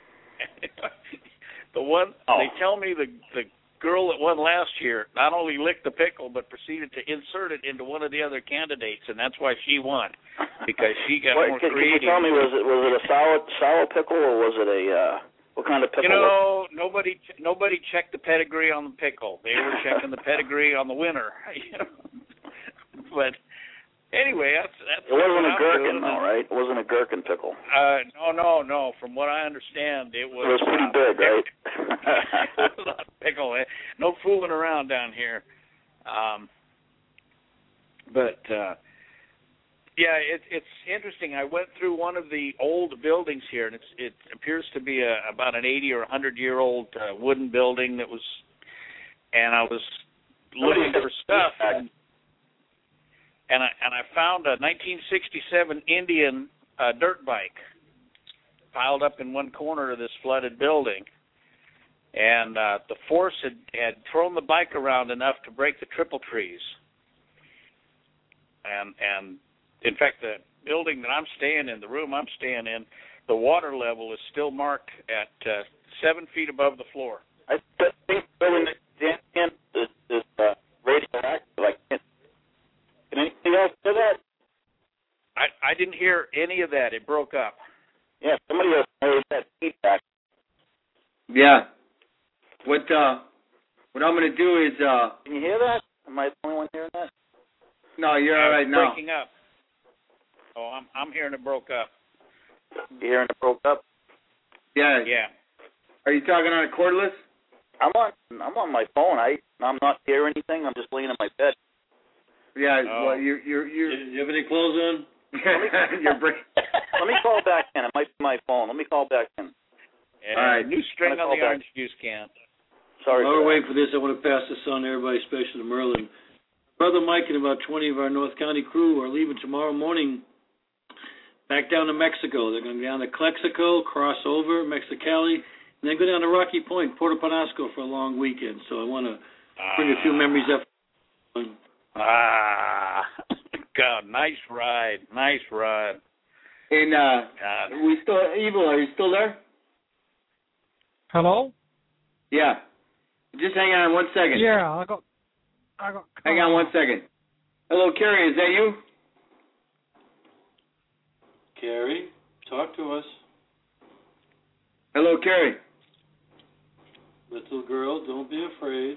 They tell me the girl that won last year not only licked the pickle but proceeded to insert it into one of the other candidates, and that's why she won, because she got more creative. Can you tell me, was it a sour pickle, or was it a what kind of pickle? Nobody checked the pedigree on the pickle. They were checking the pedigree on the winner. But anyway, that's it wasn't a gherkin, though, right? It wasn't a gherkin pickle. No. From what I understand, it was. It was pretty big, right? It was not a pickle. No fooling around down here. But yeah, it's interesting. I went through one of the old buildings here, and it appears to be about an 80 or 100-year-old wooden building that was. And I was looking for stuff, and I found a 1967 Indian dirt bike piled up in one corner of this flooded building. And the force had thrown the bike around enough to break the triple trees. And in fact, the building that I'm staying in, the room I'm staying in, the water level is still marked at 7 feet above the floor. I think the building is radioactive. Can anybody else hear that? I didn't hear any of that. It broke up. Yeah, somebody else heard that feedback. Yeah. What I'm going to do is... Can you hear that? Am I the only one hearing that? No, you're all right now. Breaking up. Oh, I'm hearing it broke up. You hearing it broke up? Yeah. Yeah. Are you talking on a cordless? I'm on my phone. I'm not hearing anything. I'm just laying in my bed. Yeah. Oh. Well, you're. You have any clothes on? Let me call back in. It might be my phone. Let me call back in. And all right. New string on the orange juice can. Sorry. While we're waiting for this, I want to pass this on to everybody, especially to Merlin. Brother Mike and about 20 of our North County crew are leaving tomorrow morning back down to Mexico. They're going to go down to Clexico, cross over Mexicali, and then go down to Rocky Point, Puerto Penasco for a long weekend. So I want to bring a few memories up. God, nice ride. Nice ride. And we still, Evil, are you still there? Hello? Yeah. Just hang on 1 second. Yeah, I got. Hang on 1 second. Hello, Carrie, is that you? Carrie, talk to us. Hello, Carrie. Little girl, don't be afraid.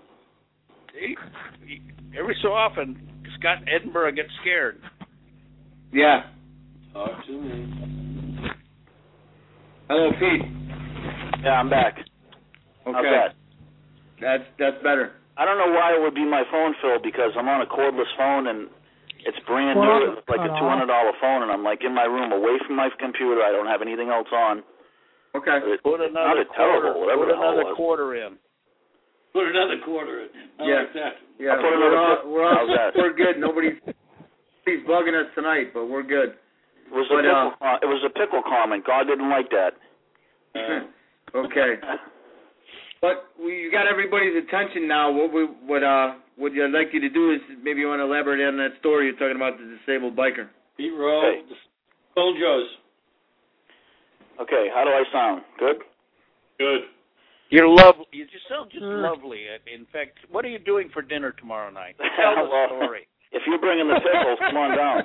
Every so often, Scott Edinburgh gets scared. Yeah. Talk to me. Hello, Pete. Yeah, I'm back. Okay. How's that? That's better. I don't know why it would be my phone, Phil, because I'm on a cordless phone and it's brand new. It's like a $200 phone, and I'm like in my room away from my computer. I don't have anything else on. Okay. Put another quarter in. Put another quarter in. I like that. Yeah, we're good. Nobody's bugging us tonight, but we're good. It was a pickle comment. God didn't like that. Okay. But we got everybody's attention now. What I'd like you to do is maybe you want to elaborate on that story you're talking about, the disabled biker. Pete Rowe, hey. Old Joe's. Okay, how do I sound? Good? Good. You're lovely. You just sound just lovely. In fact, what are you doing for dinner tomorrow night? Tell the story. If you're bringing the pickles, come on down.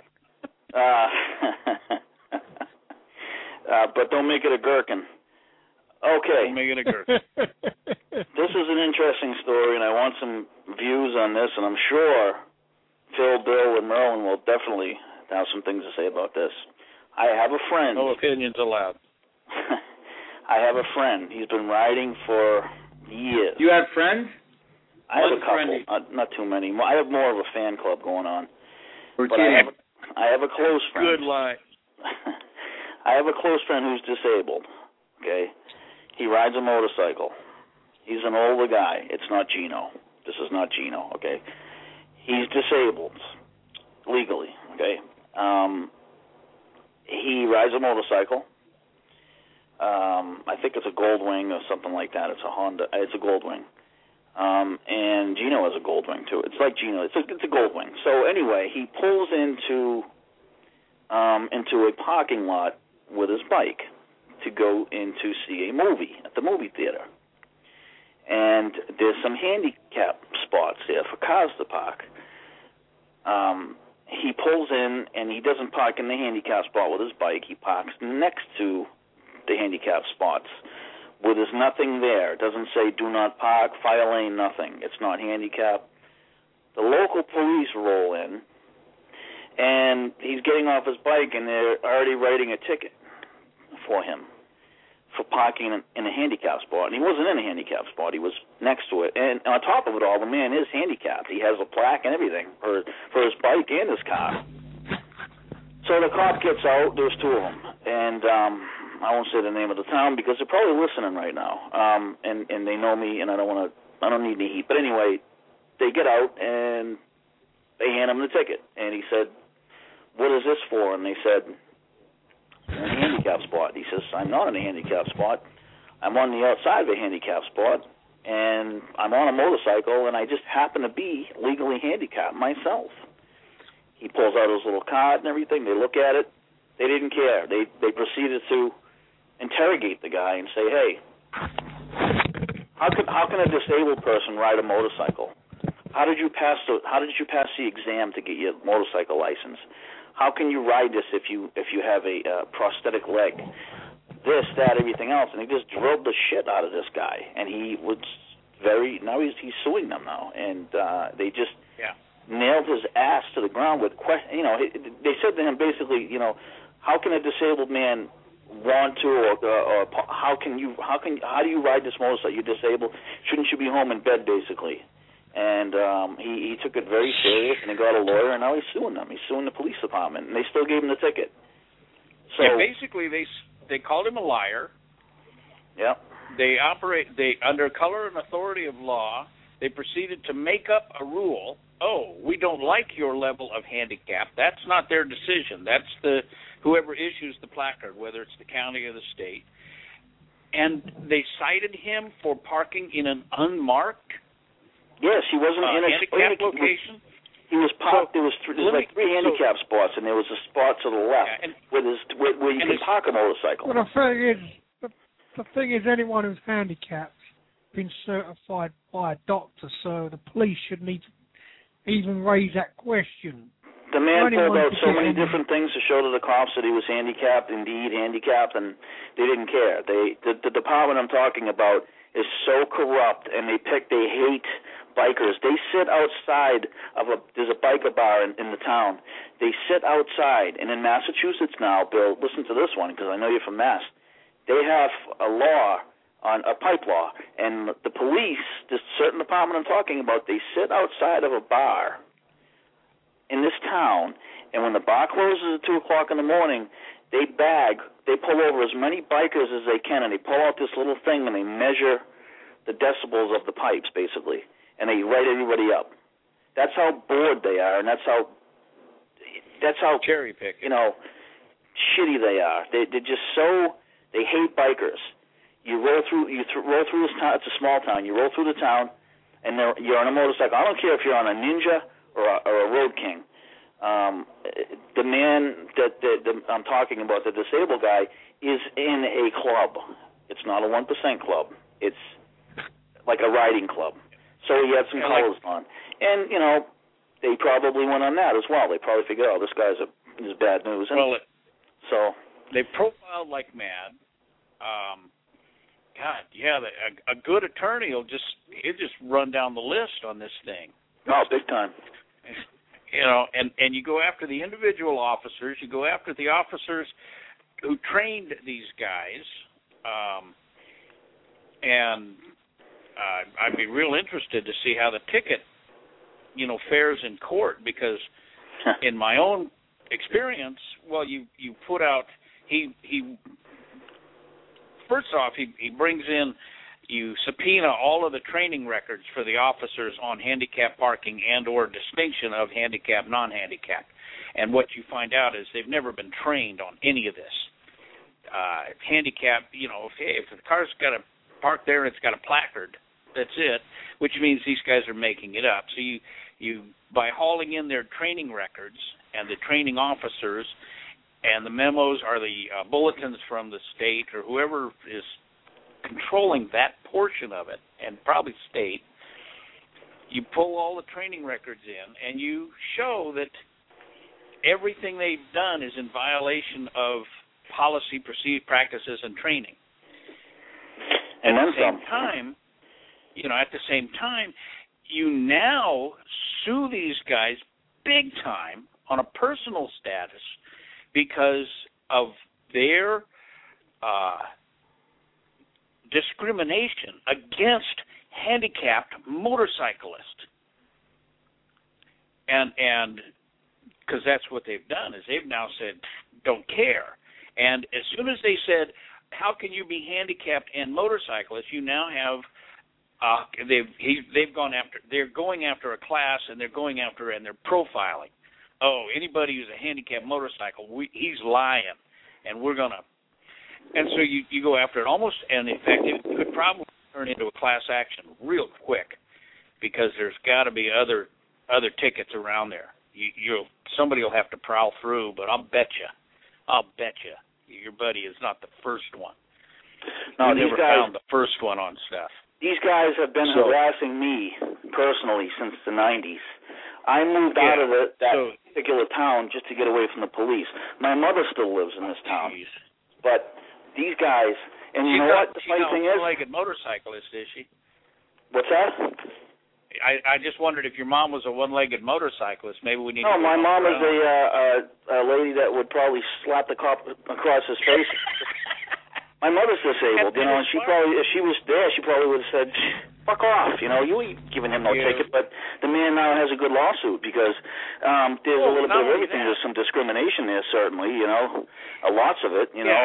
But don't make it a gherkin. Okay. Don't make it a gherkin. This is an interesting story, and I want some views on this, and I'm sure Phil, Bill, and Merlin will definitely have some things to say about this. I have a friend. No opinions allowed. I have a friend. He's been riding for years. You have friends? I have a couple. Not too many. I have more of a fan club going on. But I have a close friend. Good lie. I have a close friend who's disabled. Okay? He rides a motorcycle. He's an older guy. It's not Gino. This is not Gino, okay? He's disabled legally, okay? He rides a motorcycle. I think it's a Goldwing or something like that. It's a Honda. It's a Goldwing. And Gino has a Goldwing too. It's like Gino. It's a Goldwing. So anyway, he pulls into a parking lot with his bike to go in to see a movie at the movie theater. And there's some handicap spots there for cars to park. He pulls in, and he doesn't park in the handicap spot with his bike. He parks next to the handicap spots where there's nothing there. It doesn't say do not park, fire lane, nothing. It's not handicap. The local police roll in, and he's getting off his bike, and they're already writing a ticket for him for parking in a handicap spot, and he wasn't in a handicap spot. He was next to it, and on top of it all, the man is handicapped. He has a plaque and everything for his bike and his car. So the cop gets out. There's two of them, and I won't say the name of the town because they're probably listening right now, and they know me, and I don't need any heat. But anyway, they get out and they hand him the ticket, and he said, "What is this for?" And they said, "In a handicap spot." He says, "I'm not in a handicap spot. I'm on the outside of a handicap spot, and I'm on a motorcycle, and I just happen to be legally handicapped myself." He pulls out his little card and everything. They look at it. They didn't care. They proceeded to interrogate the guy and say, "Hey, how can a disabled person ride a motorcycle? How did you pass the exam to get your motorcycle license? How can you ride this if you have a prosthetic leg? This, that, everything else." And he just drilled the shit out of this guy. And he was now he's suing them now, and they just nailed his ass to the ground with questions. You know, they said to him basically, you know, how can a disabled man want to, or how do you ride this motorcycle? You're disabled. Shouldn't you be home in bed, basically? And he took it very serious, and he got a lawyer, and now he's suing them. He's suing the police department, and they still gave him the ticket. So basically, they called him a liar. Yeah. They under color and authority of law. They proceeded to make up a rule. Oh, we don't like your level of handicap. That's not their decision. That's whoever issues the placard, whether it's the county or the state. And they cited him for parking in an unmarked. Yes, he wasn't in a handicap location. He was parked. There was like three handicap spots, and there was a spot to the left where you can park a motorcycle. Well, the thing is, anyone who's handicapped been certified by a doctor, so the police shouldn't even raise that question. The man pulled out so many different things to show to the cops that he was handicapped, indeed handicapped, and they didn't care. The department I'm talking about is so corrupt, and they hate bikers. They sit outside there's a biker bar in the town. They sit outside, and in Massachusetts now, Bill, listen to this one, because I know you're from Mass. They have a law, on a pipe law, and the police, this certain department I'm talking about, they sit outside of a bar in this town, and when the bar closes at 2 o'clock in the morning, they pull over as many bikers as they can, and they pull out this little thing, and they measure the decibels of the pipes, basically, and they write everybody up. That's how bored they are, and that's how cherry pick, you know, shitty they are. They're just so, they hate bikers. You roll through this town. It's a small town. You roll through the town, and you're on a motorcycle. I don't care if you're on a Ninja or a Road King. The man that I'm talking about, the disabled guy, is in a club. It's not a 1% club. It's like a riding club. So he had some colors on, and you know, they probably went on that as well. They probably figured, oh, this guy's is bad news. And so they profiled like mad. God, yeah, a good attorney will just run down the list on this thing. Oh, big time. You know, and you go after the individual officers. You go after the officers who trained these guys. And I'd be real interested to see how the ticket, you know, fares in court, because in my own experience, well, you put out he. First off, he brings in, you subpoena all of the training records for the officers on handicap parking and or distinction of handicap, non-handicap. And what you find out is they've never been trained on any of this. Handicap, you know, if the car's got to park there and it's got a placard, that's it, which means these guys are making it up. So you by hauling in their training records and the training officers, and the memos are the bulletins from the state or whoever is controlling that portion of it, and probably state, you pull all the training records in, and you show that everything they've done is in violation of policy, practices, and training. And at the same time, you now sue these guys big time on a personal status because of their discrimination against handicapped motorcyclists. And because that's what they've done, is they've now said, don't care. And as soon as they said, how can you be handicapped and motorcyclist, you now have they're going after a class, and they're going after, and they're profiling. Oh, anybody who's a handicapped motorcycle, he's lying, and we're gonna. And so you go after it almost, and in fact, it could probably turn into a class action real quick, because there's got to be other tickets around there. Somebody will have to prowl through, but I'll bet you your buddy is not the first one. No, we never found the first one on stuff. These guys have been harassing me personally since the 90s. I moved out of that particular town just to get away from the police. My mother still lives in this town. Geez. But these guys, and you know what the funny thing is? She's not a one-legged motorcyclist, is she? What's that? I just wondered if your mom was a one-legged motorcyclist. Maybe we need to... No, my mom is a lady that would probably slap the cop across his face. My mother's disabled, and she probably, if she was there, she probably would have said, fuck off, you ain't giving him no ticket. But the man now has a good lawsuit, because there's a little bit of everything. There's some discrimination there, certainly, lots of it, and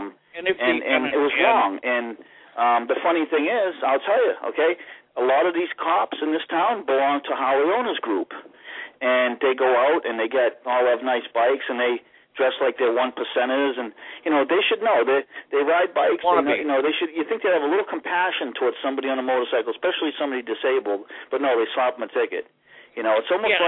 it was wrong. And the funny thing is, I'll tell you, okay, a lot of these cops in this town belong to Howie Owners Group, and they go out and they all have nice bikes, and they dress like they're 1%ers, and they should know they ride bikes. They should. You think they'd have a little compassion towards somebody on a motorcycle, especially somebody disabled. But no, they slap them a ticket. It's almost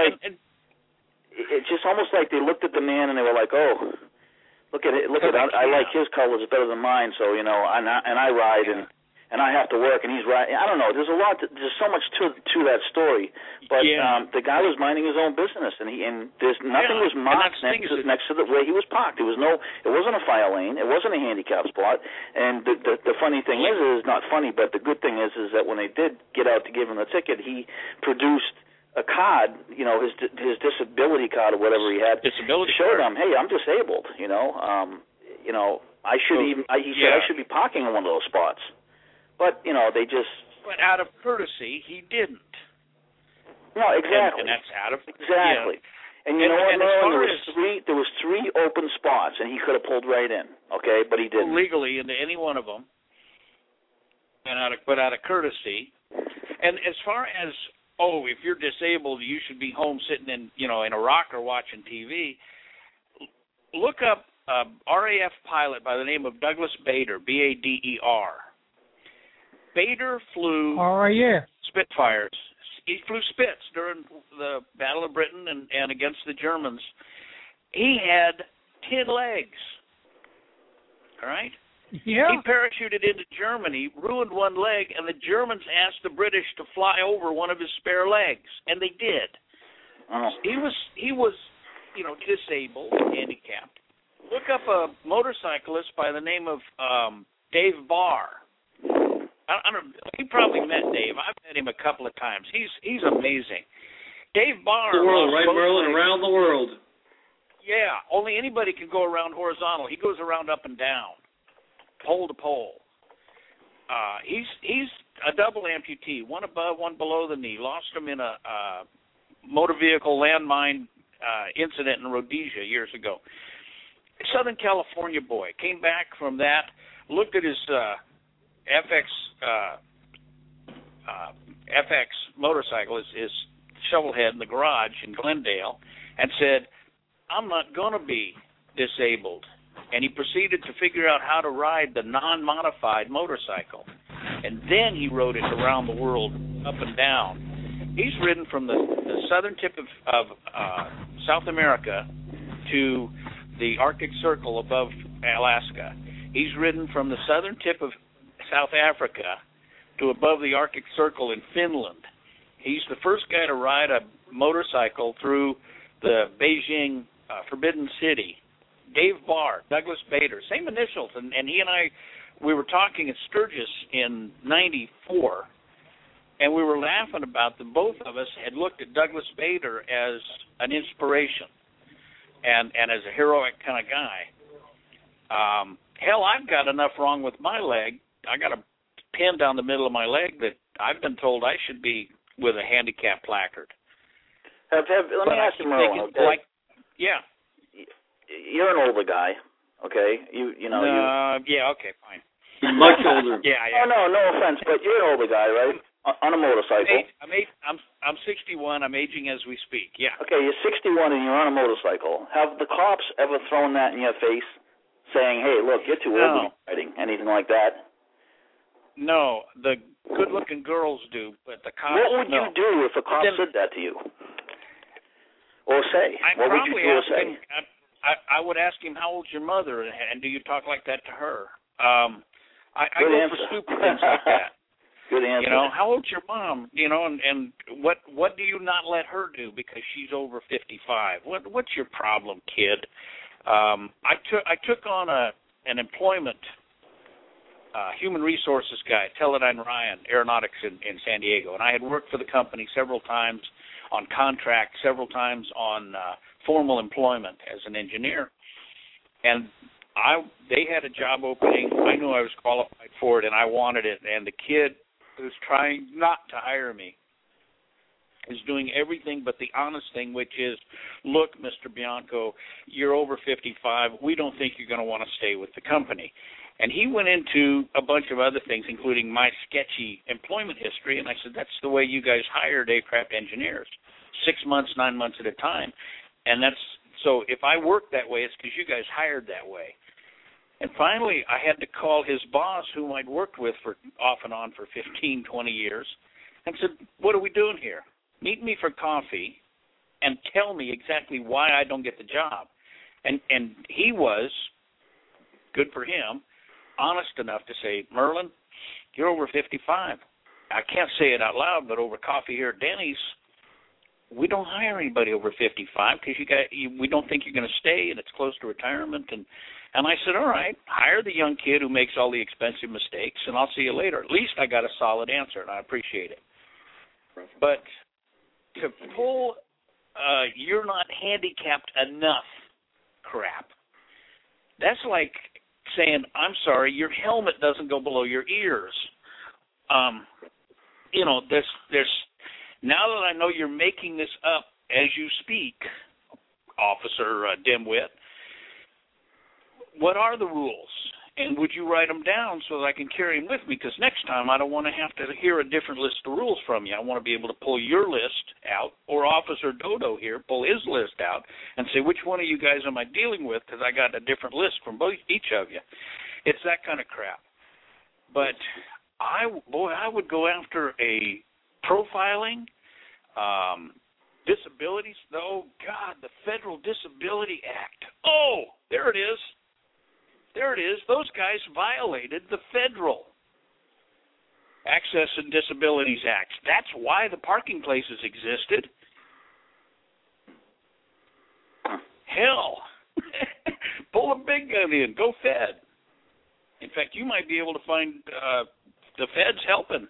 it's just almost like they looked at the man and they were like, oh, look at it, I like his colors better than mine, so and I ride and I have to work, and he's right. I don't know. There's there's so much to that story. But the guy was minding his own business, and there's nothing was marked next to where he was parked. It wasn't a fire lane. It wasn't a handicap spot. And the funny thing is not funny, but the good thing is that when they did get out to give him the ticket, he produced a card, his disability card or whatever he had, disability showed them, hey, I'm disabled. He said I should be parking in one of those spots. But, they just... But out of courtesy, he didn't. No, exactly. And that's out of... Exactly. Yeah. And you know what, Merlin? There was three open spots, and he could have pulled right in, okay? But he didn't. Legally into any one of them, but out of courtesy. And as far as, if you're disabled, you should be home sitting in a rocker watching TV, look up a RAF pilot by the name of Douglas Bader, B-A-D-E-R. Bader flew Spitfires. He flew Spitz during the Battle of Britain and against the Germans. He had 10 legs. All right? Yeah. He parachuted into Germany, ruined one leg, and the Germans asked the British to fly over one of his spare legs, and they did. Oh. He was disabled, handicapped. Look up a motorcyclist by the name of Dave Barr. I don't. He probably met Dave. I've met him a couple of times. He's amazing. Dave Barr. The world, right, Merlin? Around the world. Yeah. Only anybody can go around horizontal. He goes around up and down, pole to pole. He's a double amputee, one above, one below the knee. Lost him in a motor vehicle landmine incident in Rhodesia years ago. Southern California boy came back from that, looked at his FX motorcycle, his shovelhead in the garage in Glendale, and said, I'm not going to be disabled. And he proceeded to figure out how to ride the non-modified motorcycle. And then he rode it around the world, up and down. He's ridden from the southern tip of South America to the Arctic Circle above Alaska. He's ridden from the southern tip of South Africa to above the Arctic Circle in Finland. He's the first guy to ride a motorcycle through the Beijing Forbidden City. Dave Barr, Douglas Bader, same initials, and he and I, we were talking at Sturgis in '94, and we were laughing about that both of us had looked at Douglas Bader as an inspiration and as a heroic kind of guy. Hell, I've got enough wrong with my leg. I got a pin down the middle of my leg that I've been told I should be with a handicap placard. Let me ask you, Merlin. Okay? Yeah. You're an older guy, okay? You know. Yeah. Okay. Fine. Much older. Yeah. Oh no offense, but you're an older guy, right? On a motorcycle. I'm 61. I'm aging as we speak. Yeah. Okay, you're 61 and you're on a motorcycle. Have the cops ever thrown that in your face, saying, "Hey, look, you're too old to be riding," anything like that? No, the good-looking girls do, but the cops. What would you do if a cop said that to you? Or say? What would you do or say? I would ask him, "How old's your mother?" and do you talk like that to her? I go for stupid things like that. Good answer. You know, how old's your mom? You know, and what do you not let her do because she's over 55? What's your problem, kid? I took on an employment human resources guy, Teledyne Ryan Aeronautics in San Diego, and I had worked for the company several times on contract, several times on formal employment as an engineer, and they had a job opening. I knew I was qualified for it, and I wanted it. And the kid who's trying not to hire me is doing everything but the honest thing, which is, look, Mr. Bianco, you're over 55. We don't think you're going to want to stay with the company. And he went into a bunch of other things, including my sketchy employment history, and I said, that's the way you guys hired aircraft engineers, 6 months, 9 months at a time. And so if I work that way, it's because you guys hired that way. And finally, I had to call his boss, whom I'd worked with for off and on for 15, 20 years, and said, what are we doing here? Meet me for coffee and tell me exactly why I don't get the job. And he was, good for him, honest enough to say, Merlin, you're over 55. I can't say it out loud, but over coffee here at Denny's, we don't hire anybody over 55 because we don't think you're going to stay, and it's close to retirement. And I said, all right, hire the young kid who makes all the expensive mistakes, and I'll see you later. At least I got a solid answer, and I appreciate it. But to pull you're not handicapped enough crap, that's like saying, I'm sorry, your helmet doesn't go below your ears. You know, there's now that I know you're making this up as you speak, Officer Dimwit, what are the rules? And would you write them down so that I can carry them with me? Because next time I don't want to have to hear a different list of rules from you. I want to be able to pull your list out, or Officer Dodo here pull his list out and say, which one of you guys am I dealing with? Because I got a different list from each of you. It's that kind of crap. But I would go after a profiling, disabilities. Oh, God, the Federal Disability Act. Oh, there it is. There it is. Those guys violated the Federal Access and Disabilities Act. That's why the parking places existed. Hell, pull a big gun in. Go Fed. In fact, you might be able to find the Feds helping.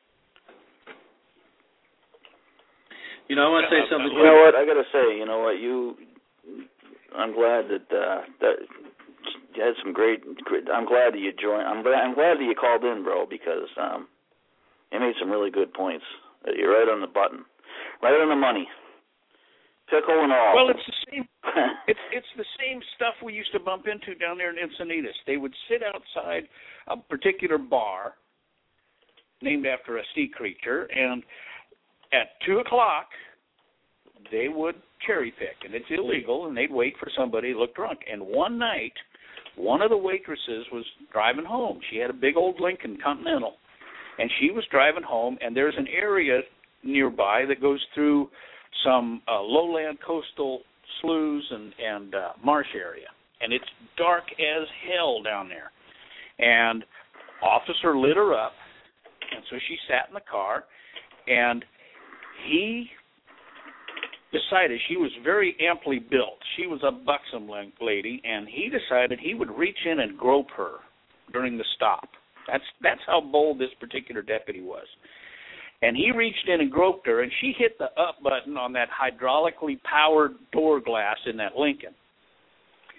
You know, I want to say something. You know what? I got to say, you know what? I'm glad that you had some great. I'm glad that you joined. I'm glad that you called in, bro, because you made some really good points. You're right on the button, right on the money. Pickle and all. Well, it's the same. it's the same stuff we used to bump into down there in Encinitas. They would sit outside a particular bar named after a sea creature, and at 2:00 they would cherry pick, and it's illegal, and they'd wait for somebody to look drunk. And one night, one of the waitresses was driving home. She had a big old Lincoln Continental, and she was driving home, and there's an area nearby that goes through some lowland coastal sloughs and marsh area, and it's dark as hell down there. And officer lit her up, and so she sat in the car, and he decided, she was very amply built. She was a buxom lady, and he decided he would reach in and grope her during the stop. That's how bold this particular deputy was. And he reached in and groped her, and she hit the up button on that hydraulically powered door glass in that Lincoln,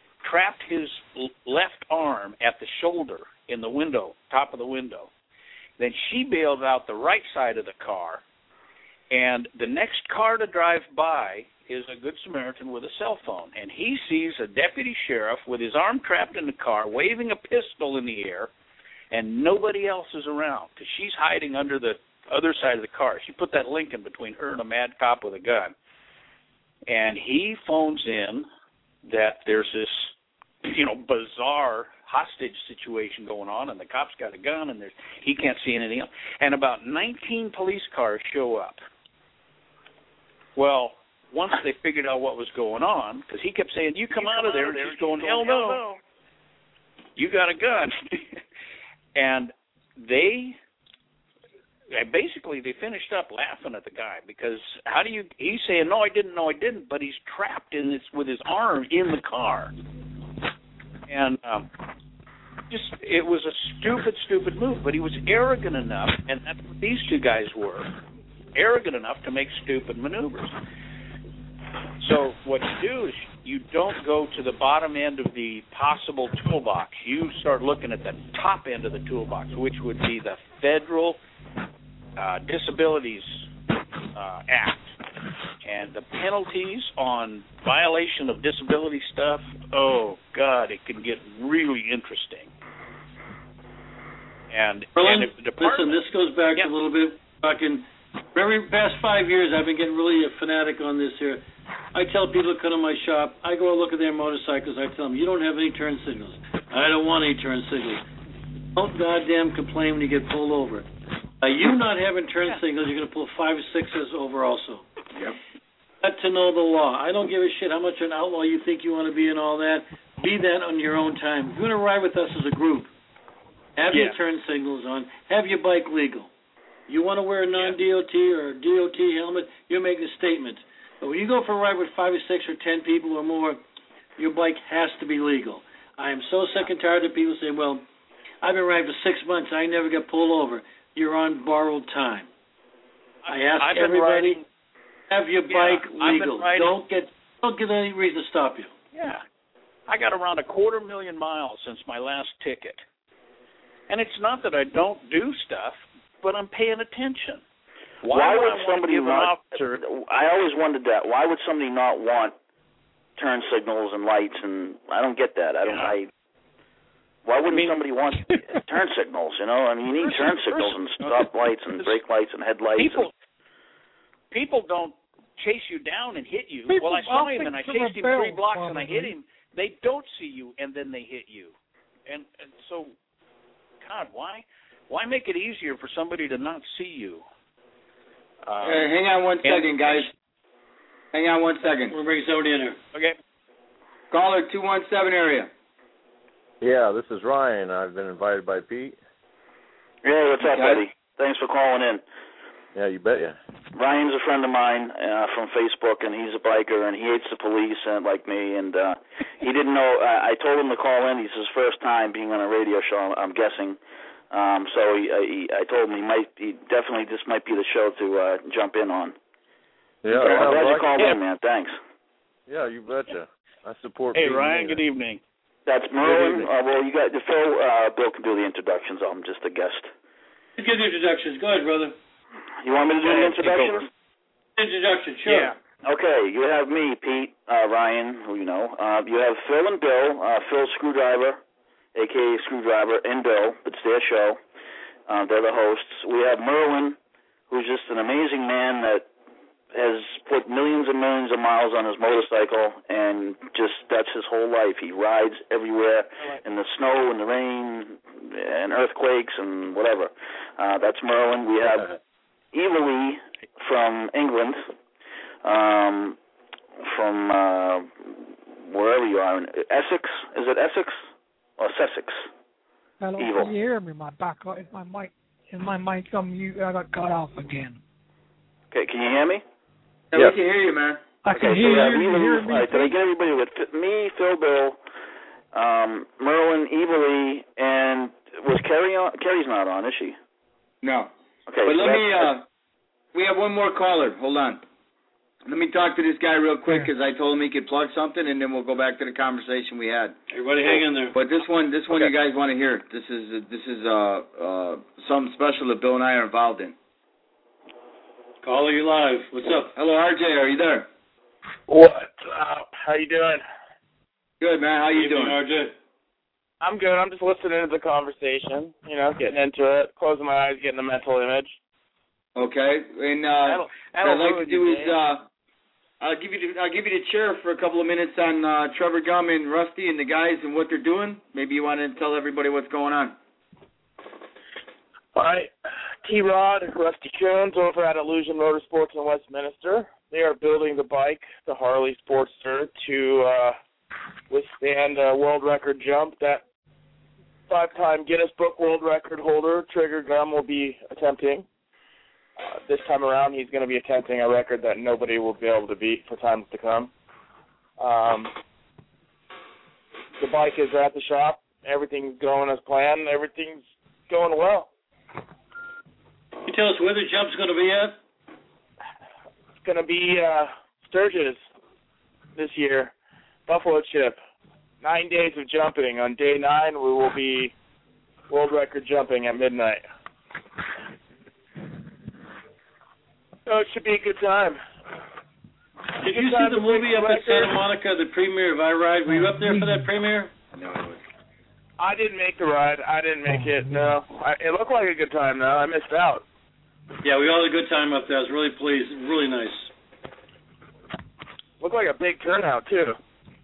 trapped his left arm at the shoulder in the window, top of the window, Then she bails out the right side of the car, and the next car to drive by is a Good Samaritan with a cell phone, and he sees a deputy sheriff with his arm trapped in the car, waving a pistol in the air, and nobody else is around because she's hiding under the other side of the car. She put that link in between her and a mad cop with a gun. And he phones in that there's this, bizarre hostage situation going on, and the cop's got a gun, and he can't see anything else. And about 19 police cars show up. Well, once they figured out what was going on, because he kept saying, you come out of there, and she's going, hell no. You got a gun. And they finished up laughing at the guy because he's saying, no, I didn't, but he's trapped with his arm in the car. And it was a stupid move, but he was arrogant enough, and that's what these two guys were, arrogant enough to make stupid maneuvers. So what you do is you don't go to the bottom end of the possible toolbox. You start looking at the top end of the toolbox, which would be the Federal Disabilities Act. And the penalties on violation of disability stuff, oh, God, it can get really interesting. And if the department... Listen, this goes back a little bit. Every past 5 years, I've been getting really a fanatic on this here. I tell people to come to my shop. I go and look at their motorcycles. I tell them, you don't have any turn signals. I don't want any turn signals. Don't goddamn complain when you get pulled over. You not having turn signals, you're going to pull 5 or 6s over also. Yep. Got to know the law. I don't give a shit how much an outlaw you think you want to be and all that. Be that on your own time. If you're going to ride with us as a group, have your turn signals on. Have your bike legal. You want to wear a non-DOT or a DOT helmet, you're making a statement. But when you go for a ride with 5 or 6 or 10 people or more, your bike has to be legal. I am so sick and tired of people saying, well, I've been riding for 6 months, I never got pulled over. You're on borrowed time. I ask everybody, have your bike legal. Don't get any reason to stop you. Yeah. I got around 250,000 miles since my last ticket. And it's not that I don't do stuff, but I'm paying attention. Why would somebody not? I always wondered that. Why would somebody not want turn signals and lights? And I don't get that. Why wouldn't somebody want turn signals? You need turn signals and stop lights and brake lights and headlights. People don't chase you down and hit you. I saw him and I chased him 3 blocks and I hit him. They don't see you and then they hit you. And so, God, why make it easier for somebody to not see you? Hang on one second, guys. Hang on 1 second. We'll bring somebody in here. Okay. Caller 217 area. Yeah, this is Ryan. I've been invited by Pete. Hey, what's up, Eddie? Thanks for calling in. Yeah, you bet you. Ryan's a friend of mine from Facebook, and he's a biker, and he hates the police like me, and he didn't know. I told him to call in. It's his first time being on a radio show, I'm guessing. So I told him this might be the show to jump in on. Yeah, I'm glad you called in, man. Thanks. Yeah, you betcha. I support. Hey, Ryan. Good evening. That's Merlin. Well, you got Phil. Bill can do the introductions. I'm just a guest. You get the introductions. Go ahead, brother. You want me to do the introductions? Introduction, sure. Yeah. Okay, you have me, Pete, Ryan, who you know. You have Phil and Bill. Phil Screwdriver, a.k.a. Screwdriver, and Bill. It's their show. They're the hosts. We have Merlin, who's just an amazing man that has put millions and millions of miles on his motorcycle, and that's his whole life. He rides everywhere in the snow and the rain and earthquakes and whatever. That's Merlin. We have Evilly from England, from wherever you are. Essex? Is it Essex or Sussex? Hello, Evil. can you hear me? My mic on mute. I got cut off again. Okay, can you hear me? Yeah, we can hear you, man. I can hear you. All right, did I get everybody with me, Phil, Bill, Merlin, Evilly, and was Carrie on? Carrie's not on, is she? No. Okay. But let me, we have one more caller. Hold on. Let me talk to this guy real quick because I told him he could plug something, and then we'll go back to the conversation we had. Everybody hang in there. But this one you guys want to hear. This is something special that Bill and I are involved in. Caller, you live. What's up? Hello, RJ. Are you there? What's up? How you doing? Good, man. How you doing? RJ? I'm good. I'm just listening to the conversation, getting into it, closing my eyes, getting a mental image. Okay. And what I'd like to do is I'll give you the chair for a couple of minutes on Trevor Gum and Rusty and the guys and what they're doing. Maybe you want to tell everybody what's going on. All right. T-Rod, Rusty Jones over at Illusion Motorsports in Westminster. They are building the bike, the Harley Sportster, to withstand a world record jump that 5-time Guinness Book World Record holder Trigger Gum will be attempting. This time around, he's going to be attempting a record that nobody will be able to beat for times to come. The bike is at the shop. Everything's going as planned. Everything's going well. Can you tell us where the jump's going to be at? It's going to be Sturgis this year, Buffalo Chip. 9 days of jumping. On day 9, we will be world record jumping at midnight. So it should be a good time. Did you see the movie up at Santa Monica, the premiere of I Ride? Were you up there for that premiere? No. I didn't make the ride. I didn't make it, no. It looked like a good time, though. I missed out. Yeah, we all had a good time up there. I was really pleased. Really nice. Looked like a big turnout, too.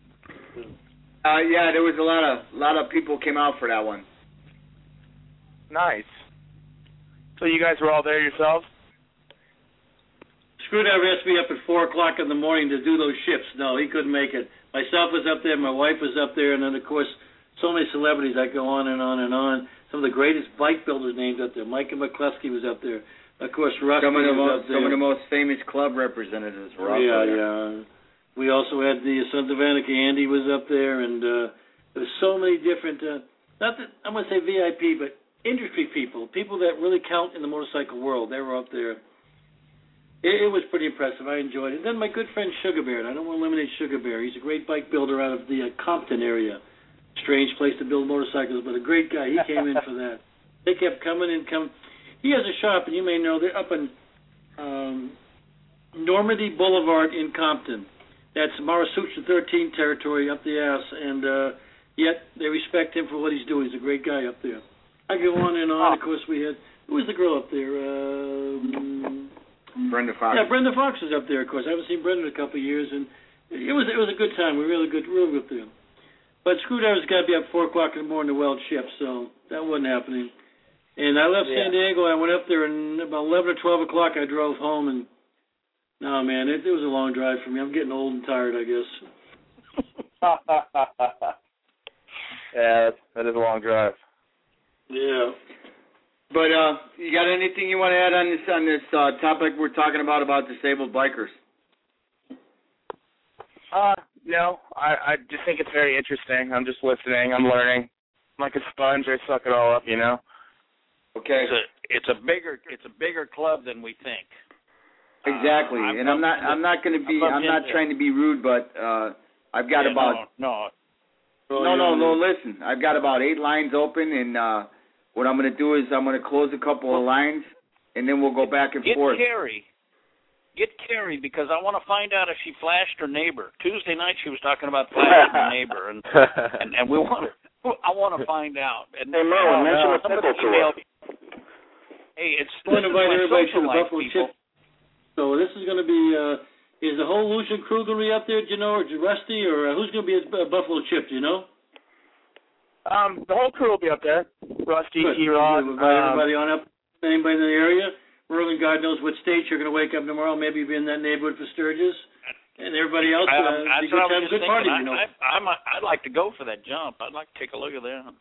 Yeah, there was a lot of people came out for that one. Nice. So you guys were all there yourselves? Screwdriver has to be up at 4 o'clock in the morning to do those shifts. No, he couldn't make it. Myself was up there, my wife was up there, and then, of course, so many celebrities. I go on and on and on. Some of the greatest bike builders named up there. Micah McCluskey was up there. Of course, Rusty was up there. Some of the most famous club representatives were up there. Yeah. We also had the Sons of Anarchy. Andy was up there, and there was so many different, not that I'm going to say VIP, but industry people that really count in the motorcycle world. They were up there. It was pretty impressive. I enjoyed it. And then my good friend Sugar Bear. I don't want to eliminate Sugar Bear. He's a great bike builder out of the Compton area. Strange place to build motorcycles, but a great guy. He came in for that. They kept coming and coming. He has a shop, and you may know, they're up in Normandy Boulevard in Compton. That's Marasucha 13 territory up the ass, and yet they respect him for what he's doing. He's a great guy up there. I go on and on. Of course, we had, who was the girl up there? Brenda Fox. Yeah, Brenda Fox was up there, of course. I haven't seen Brenda in a couple of years, and it was a good time. We were real good there. But Screwdriver's got to be up 4 o'clock in the morning to weld ships, so that wasn't happening. And I left San Diego. I went up there, and about 11 or 12 o'clock I drove home, and no, man, it was a long drive for me. I'm getting old and tired, I guess. Yeah, that is a long drive. Yeah. But you got anything you want to add on this topic we're talking about disabled bikers? No, I just think it's very interesting. I'm just listening. I'm learning. I'm like a sponge. I suck it all up, Okay. It's a bigger club than we think. Exactly. And I'm not trying to be rude, but I've got No, listen. I've got about 8 lines open, and what I'm going to do is I'm going to close a couple of lines, and then we'll go back and forth. Get Carrie, because I want to find out if she flashed her neighbor. Tuesday night she was talking about flashing her neighbor, and we want to. I want to find out. And hey, Merwin, mention the pickle to her. Hey, it's I want to invite everybody to the Buffalo Chip. So this is going to be. Is the whole Lucian crew going to be up there? Do you know, or Rusty, or who's going to be at Buffalo Chip? Do you know? The whole crew will be up there. Rusty, T-Rod. We'll invite everybody on up. Anybody in the area? Merlin, God knows what state you're going to wake up tomorrow. Maybe be in that neighborhood for Sturgis. And everybody else, be good to have a good party, I'd like to go for that jump. I'd like to take a look at that.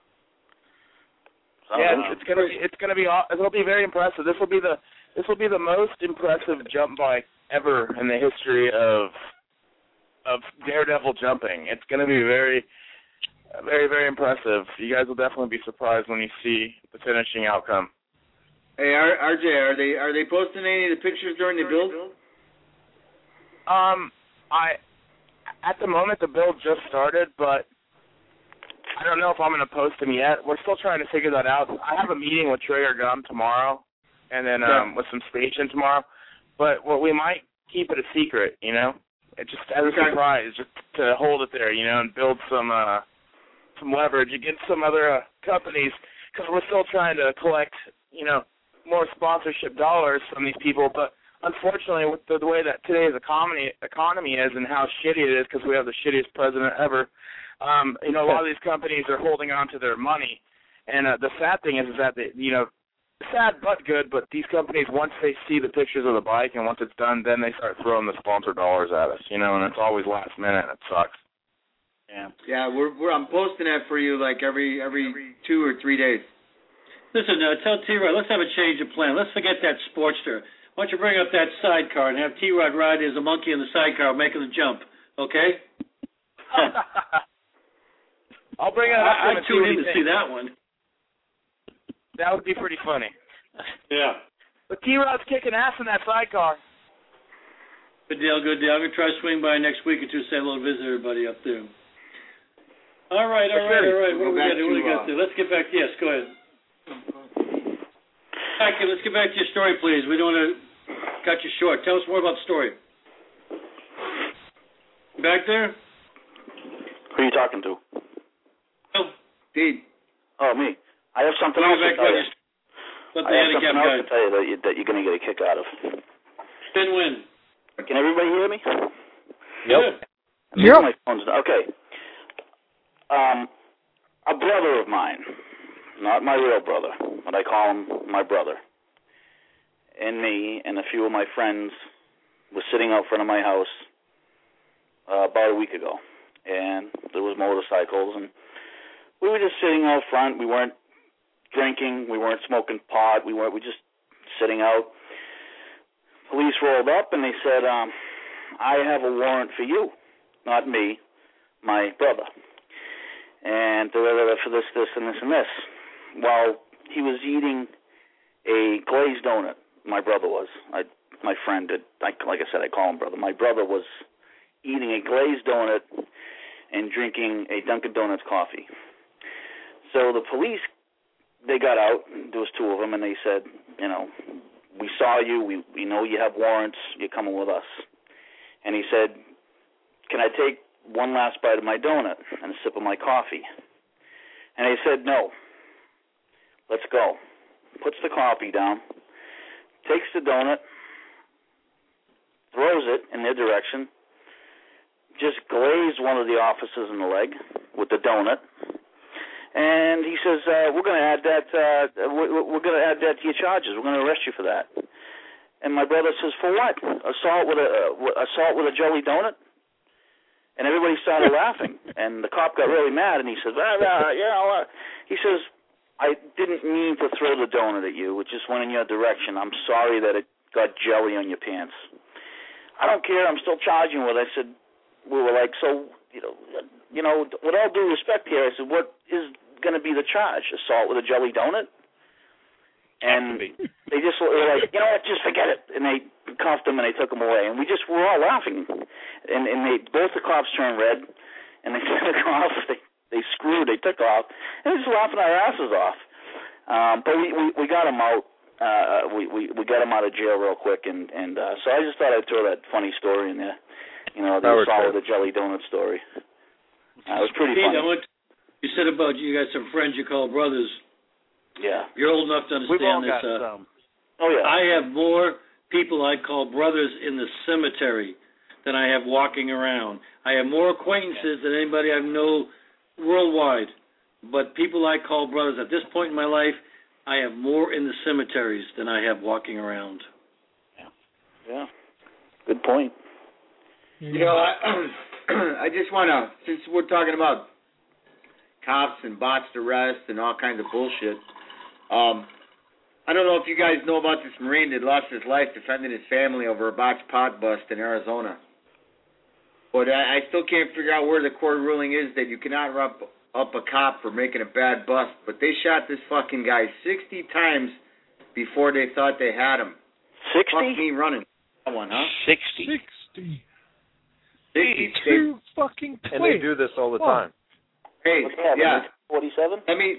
It'll be very impressive. This will be the most impressive jump bike ever in the history of daredevil jumping. It's going to be very, very, very impressive. You guys will definitely be surprised when you see the finishing outcome. Hey, RJ, are they posting any of the pictures during the build? At the moment, the build just started, but I don't know if I'm going to post them yet. We're still trying to figure that out. I have a meeting with Traeger Gum tomorrow, and then with some station tomorrow. But we might keep it a secret, you know? It just as a surprise, just to hold it there, you know, and build some leverage against some other companies, because we're still trying to collect, you know, more sponsorship dollars from these people. But unfortunately, with the way that today's economy is and how shitty it is, because we have the shittiest president ever, you know, a lot of these companies are holding on to their money. And the sad thing is that, you know, sad but good, but these companies, once they see the pictures of the bike and once it's done, then they start throwing the sponsor dollars at us, you know, and it's always last minute. It sucks. Yeah, I'm posting that for you like every 2 or 3 days. Listen, tell T-Rod, let's have a change of plan. Let's forget that Sportster. Why don't you bring up that sidecar and have T-Rod ride as a monkey in the sidecar making the jump, okay? I'll bring it up. I'd tune in to see that one. That would be pretty funny. Yeah. But T-Rod's kicking ass in that sidecar. Good deal, good deal. I'm going to try to swing by next week or two, say hello, visit everybody up there. All right. What do we got to do? Let's get back. Yes, go ahead. Okay, let's get back to your story, please. We don't want to cut you short. Tell us more about the story. Back there? Who are you talking to? Oh. Steve. Oh, me. I have something else to tell you. What the handicap guy? To tell you that you're going to get a kick out of. Then when? Can everybody hear me? Yep. My phone's okay. A brother of mine, not my real brother, but I call him my brother, and me and a few of my friends were sitting out front of my house about a week ago, and there was motorcycles, and we were just sitting out front. We weren't drinking, we weren't smoking pot, we were just sitting out. Police rolled up and they said, I have a warrant for you, not me, my brother. And for this, and this, and this. While he was eating a glazed donut, my brother was. My friend did. Like I said, I call him brother. My brother was eating a glazed donut and drinking a Dunkin' Donuts coffee. So the police, they got out. There was two of them, and they said, you know, we saw you. We know you have warrants. You're coming with us. And he said, can I take one last bite of my donut and a sip of my coffee? And they said, no. Let's go. Puts the coffee down, takes the donut, throws it in their direction, just glazed one of the officers in the leg with the donut. And he says, we're going to add that. We're going to add that to your charges. We're going to arrest you for that. And my brother says, for what? Assault with a jelly donut? And everybody started laughing. And the cop got really mad. And he says, he says, I didn't mean to throw the donut at you. It just went in your direction. I'm sorry that it got jelly on your pants. I don't care. I'm still charging with it. I said, we were like, so, you know, with all due respect here, I said, what is going to be the charge? Assault with a jelly donut? And they just were like, you know what, just forget it. And they cuffed him and they took him away. And we were all laughing. And both the cops turned red and they took off. They screwed. They took off. And they were just laughing our asses off. But we got him out. We got him out of jail real quick. And so I just thought I'd throw that funny story in there. You know, the assault with the jelly donut story. It was pretty funny. You said about you got some friends you call brothers. Yeah. You're old enough to understand We've all this. got some. Oh, yeah. I have more people I call brothers in the cemetery than I have walking around. I have more acquaintances than anybody I know worldwide. But people I call brothers, at this point in my life, I have more in the cemeteries than I have walking around. Yeah. Good point. You know, I just want to, since we're talking about cops and botched arrests and all kinds of bullshit, I don't know if you guys know about this Marine that lost his life defending his family over a botched pot bust in Arizona. But I still can't figure out where the court ruling is that you cannot wrap up a cop for making a bad bust. But they shot this fucking guy 60 times before they thought they had him. 60? Fuck me running. That one, huh? 60. Too fucking quick. And they do this all the time. Hey, yeah. 47. Let me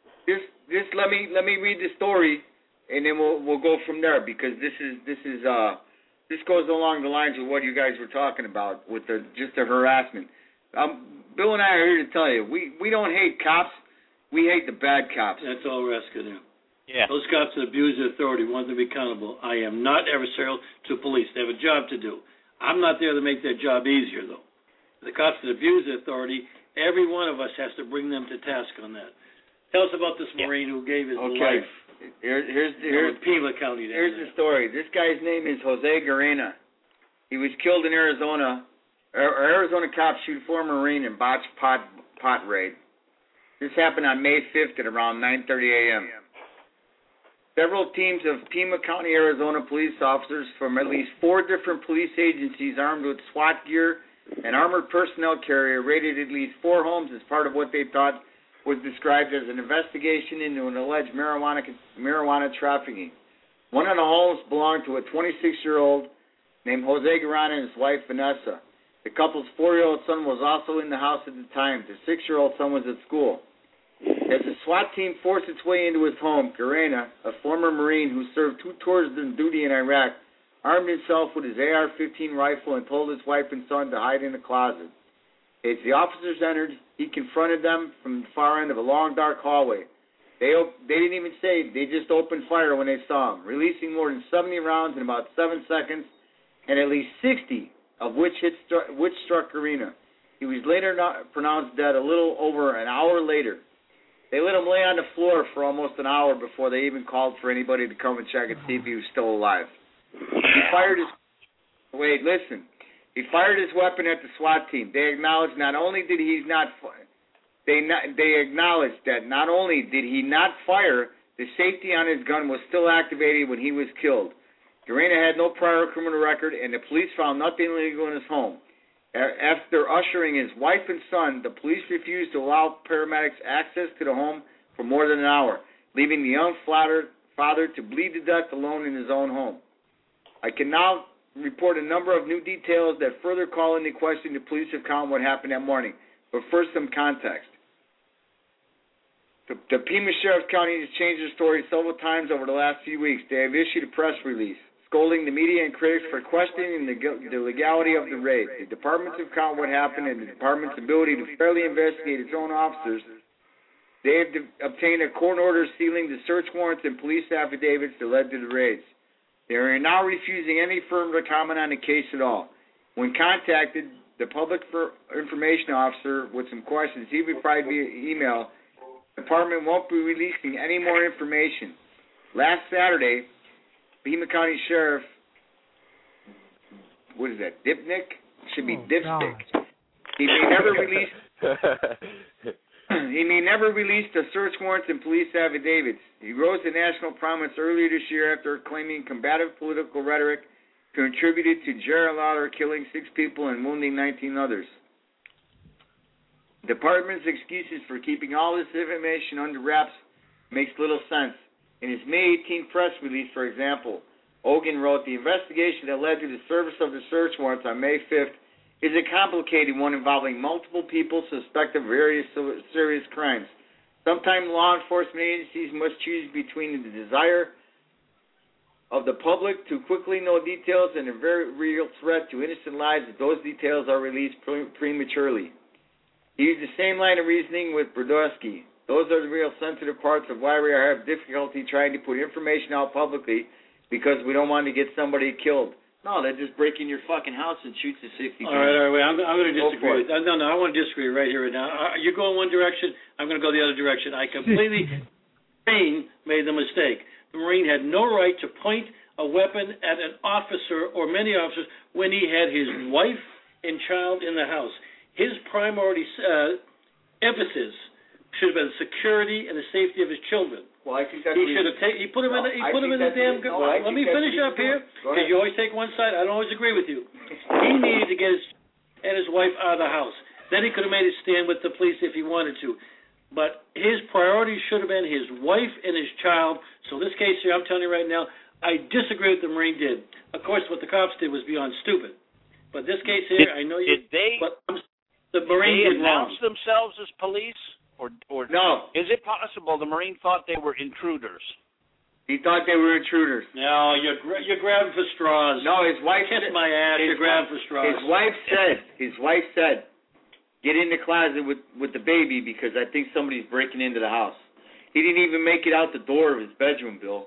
read the story, and then we'll go from there, because this goes along the lines of what you guys were talking about with the harassment. Bill and I are here to tell you, we don't hate cops, we hate the bad cops. That's all we're asking you. Yeah. Those cops that abuse their authority want them to be accountable. I am not adversarial to police. They have a job to do. I'm not there to make their job easier, though. The cops that abuse their authority, every one of us has to bring them to task on that. Tell us about this Marine who gave his life. Here's Pima County. Here's the story. This guy's name is Jose Garena. He was killed in Arizona. Arizona cops shoot former Marine in botched pot raid. This happened on May 5th at around 9:30 a.m. Several teams of Pima County, Arizona police officers from at least 4 different police agencies armed with SWAT gear and armored personnel carrier raided at least 4 homes as part of what they thought was described as an investigation into an alleged marijuana trafficking. One of the homes belonged to a 26-year-old named Jose Garena and his wife, Vanessa. The couple's 4-year-old son was also in the house at the time. The 6-year-old son was at school. As the SWAT team forced its way into his home, Garena, a former Marine who served 2 tours of duty in Iraq, armed himself with his AR-15 rifle and told his wife and son to hide in a closet. As the officers entered, he confronted them from the far end of a long, dark hallway. They didn't even say, they just opened fire when they saw him, releasing more than 70 rounds in about 7 seconds, and at least 60 of which struck Garena. He was later pronounced dead a little over an hour later. They let him lay on the floor for almost an hour before they even called for anybody to come and check and see if he was still alive. He fired his weapon at the SWAT team. They acknowledged not only did he not fire, the safety on his gun was still activated when he was killed. Garena had no prior criminal record, and the police found nothing illegal in his home. After ushering his wife and son, the police refused to allow paramedics access to the home for more than an hour, leaving the young father to bleed to death alone in his own home. I can now report a number of new details that further call into question the police account of what happened that morning. But first, some context. The Pima Sheriff's County has changed their story several times over the last few weeks. They have issued a press release scolding the media and critics for questioning the legality of the raid. The department's account of what happened and the department's ability to fairly investigate its own officers. They have obtained a court order sealing the search warrants and police affidavits that led to the raids. They are now refusing any further comment on the case at all. When contacted, the public information officer with some questions, he replied via email, the department won't be releasing any more information. Last Saturday, Pima County Sheriff, Dipnick? Should be Dipstick. He may never release the search warrants and police affidavits. He rose to national prominence earlier this year after claiming combative political rhetoric contributed to Gerald Lauder killing 6 people and wounding 19 others. The department's excuses for keeping all this information under wraps makes little sense. In his May 18th press release, for example, Ogan wrote, the investigation that led to the service of the search warrants on May 5th is a complicated one involving multiple people suspected of various serious crimes. Sometimes law enforcement agencies must choose between the desire of the public to quickly know details and a very real threat to innocent lives if those details are released prematurely. He used the same line of reasoning with Brodowski. Those are the real sensitive parts of why we have difficulty trying to put information out publicly, because we don't want to get somebody killed. No, they're just breaking your fucking house and shoots a 60 gun. All right, I'm going to disagree. No, I want to disagree right here and now. You go in one direction, I'm going to go the other direction. I completely, Marine made the mistake. The Marine had no right to point a weapon at an officer or many officers when he had his wife and child in the house. His primary emphasis should have been security and the safety of his children. Well, I think that's he should have he put him in the damn gun. Let me finish up here, because you always take one side. I don't always agree with you. He needed to get his wife out of the house. Then he could have made a stand with the police if he wanted to. But his priority should have been his wife and his child. So this case here, I'm telling you right now, I disagree with what the Marine did. Of course, what the cops did was beyond stupid. But this case here, I know you. Did they? But the Marine did wrong. Announce themselves as police, or No? Is it possible the Marine thought they were intruders? He thought they were intruders. No, you're grabbing for straws. No, his wife Kiss said, my ass. You're grabbing for straws. His wife said, get in the closet with the baby because I think somebody's breaking into the house. He didn't even make it out the door of his bedroom, Bill.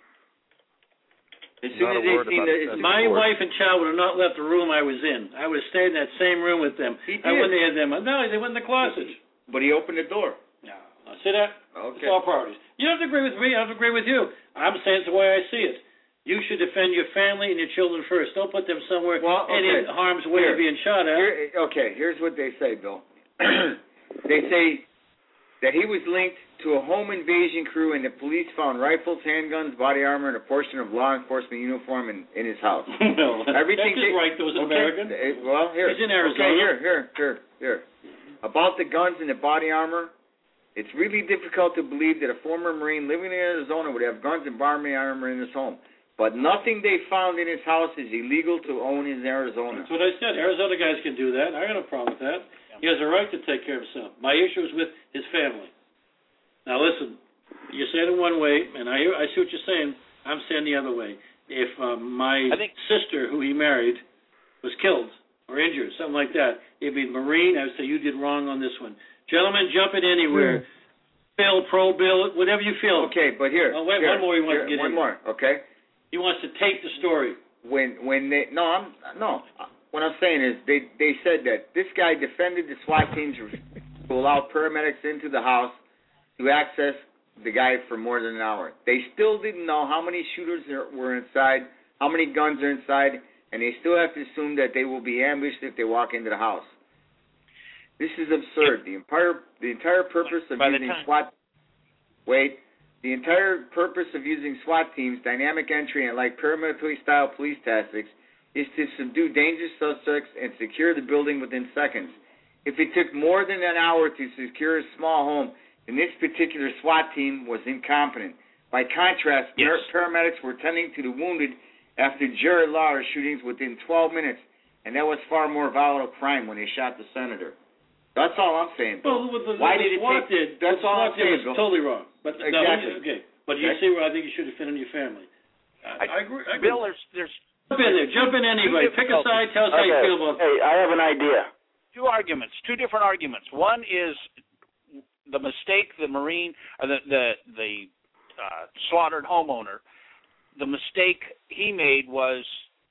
As soon as they seen my wife and child would have not left the room I was in. I would have stayed in that same room with them. He did. I wouldn't have them. No, they went in the closet. But he opened the door. No. See that? Okay. It's all priorities. You don't have to agree with me. I don't have to agree with you. I'm saying it's the way I see it. You should defend your family and your children first. Don't put them somewhere in harm's way of being shot at. Here's what they say, Bill. They say that he was linked to a home invasion crew, and the police found rifles, handguns, body armor, and a portion of law enforcement uniform in his house. No, everything that's just right. Those American. Well, here. He's in Arizona. Okay, here. About the guns and the body armor, it's really difficult to believe that a former Marine living in Arizona would have guns and body armor in his home. But nothing they found in his house is illegal to own in Arizona. That's what I said. Arizona guys can do that. I got no problem with that. He has a right to take care of himself. My issue is with his family. Now listen, you're saying it one way, and I see what you're saying. I'm saying the other way. If my sister, who he married, was killed or injured, something like that, it'd be Marine. I would say you did wrong on this one. Gentlemen, jump in anywhere. Bill, pro Bill, whatever you feel. Okay, but here. Oh, wait, here, one more he wants to get one in. more, okay? He wants to take the story. What I'm saying is they said that this guy defended the SWAT teams to allow paramedics into the house to access the guy for more than an hour. They still didn't know how many shooters were inside, how many guns are inside, and they still have to assume that they will be ambushed if they walk into the house. This is absurd. The entire purpose of using SWAT. The entire purpose of using SWAT teams, dynamic entry, and like paramilitary-style police tactics is to subdue dangerous suspects and secure the building within seconds. If it took more than an hour to secure a small home, then this particular SWAT team was incompetent. By contrast, paramedics were tending to the wounded after Jared Lauer shootings within 12 minutes, and that was far more volatile crime when they shot the senator. That's all I'm saying. Well, why did it take? That's all I'm saying. It's totally wrong. But exactly. Okay. But you see where I think you should defend your family. I agree. Bill, there's Jump in anyway. Pick a side. Tell us how you feel about it. Hey, I have an idea. Two different arguments. One is the mistake the Marine or the slaughtered homeowner. The mistake he made was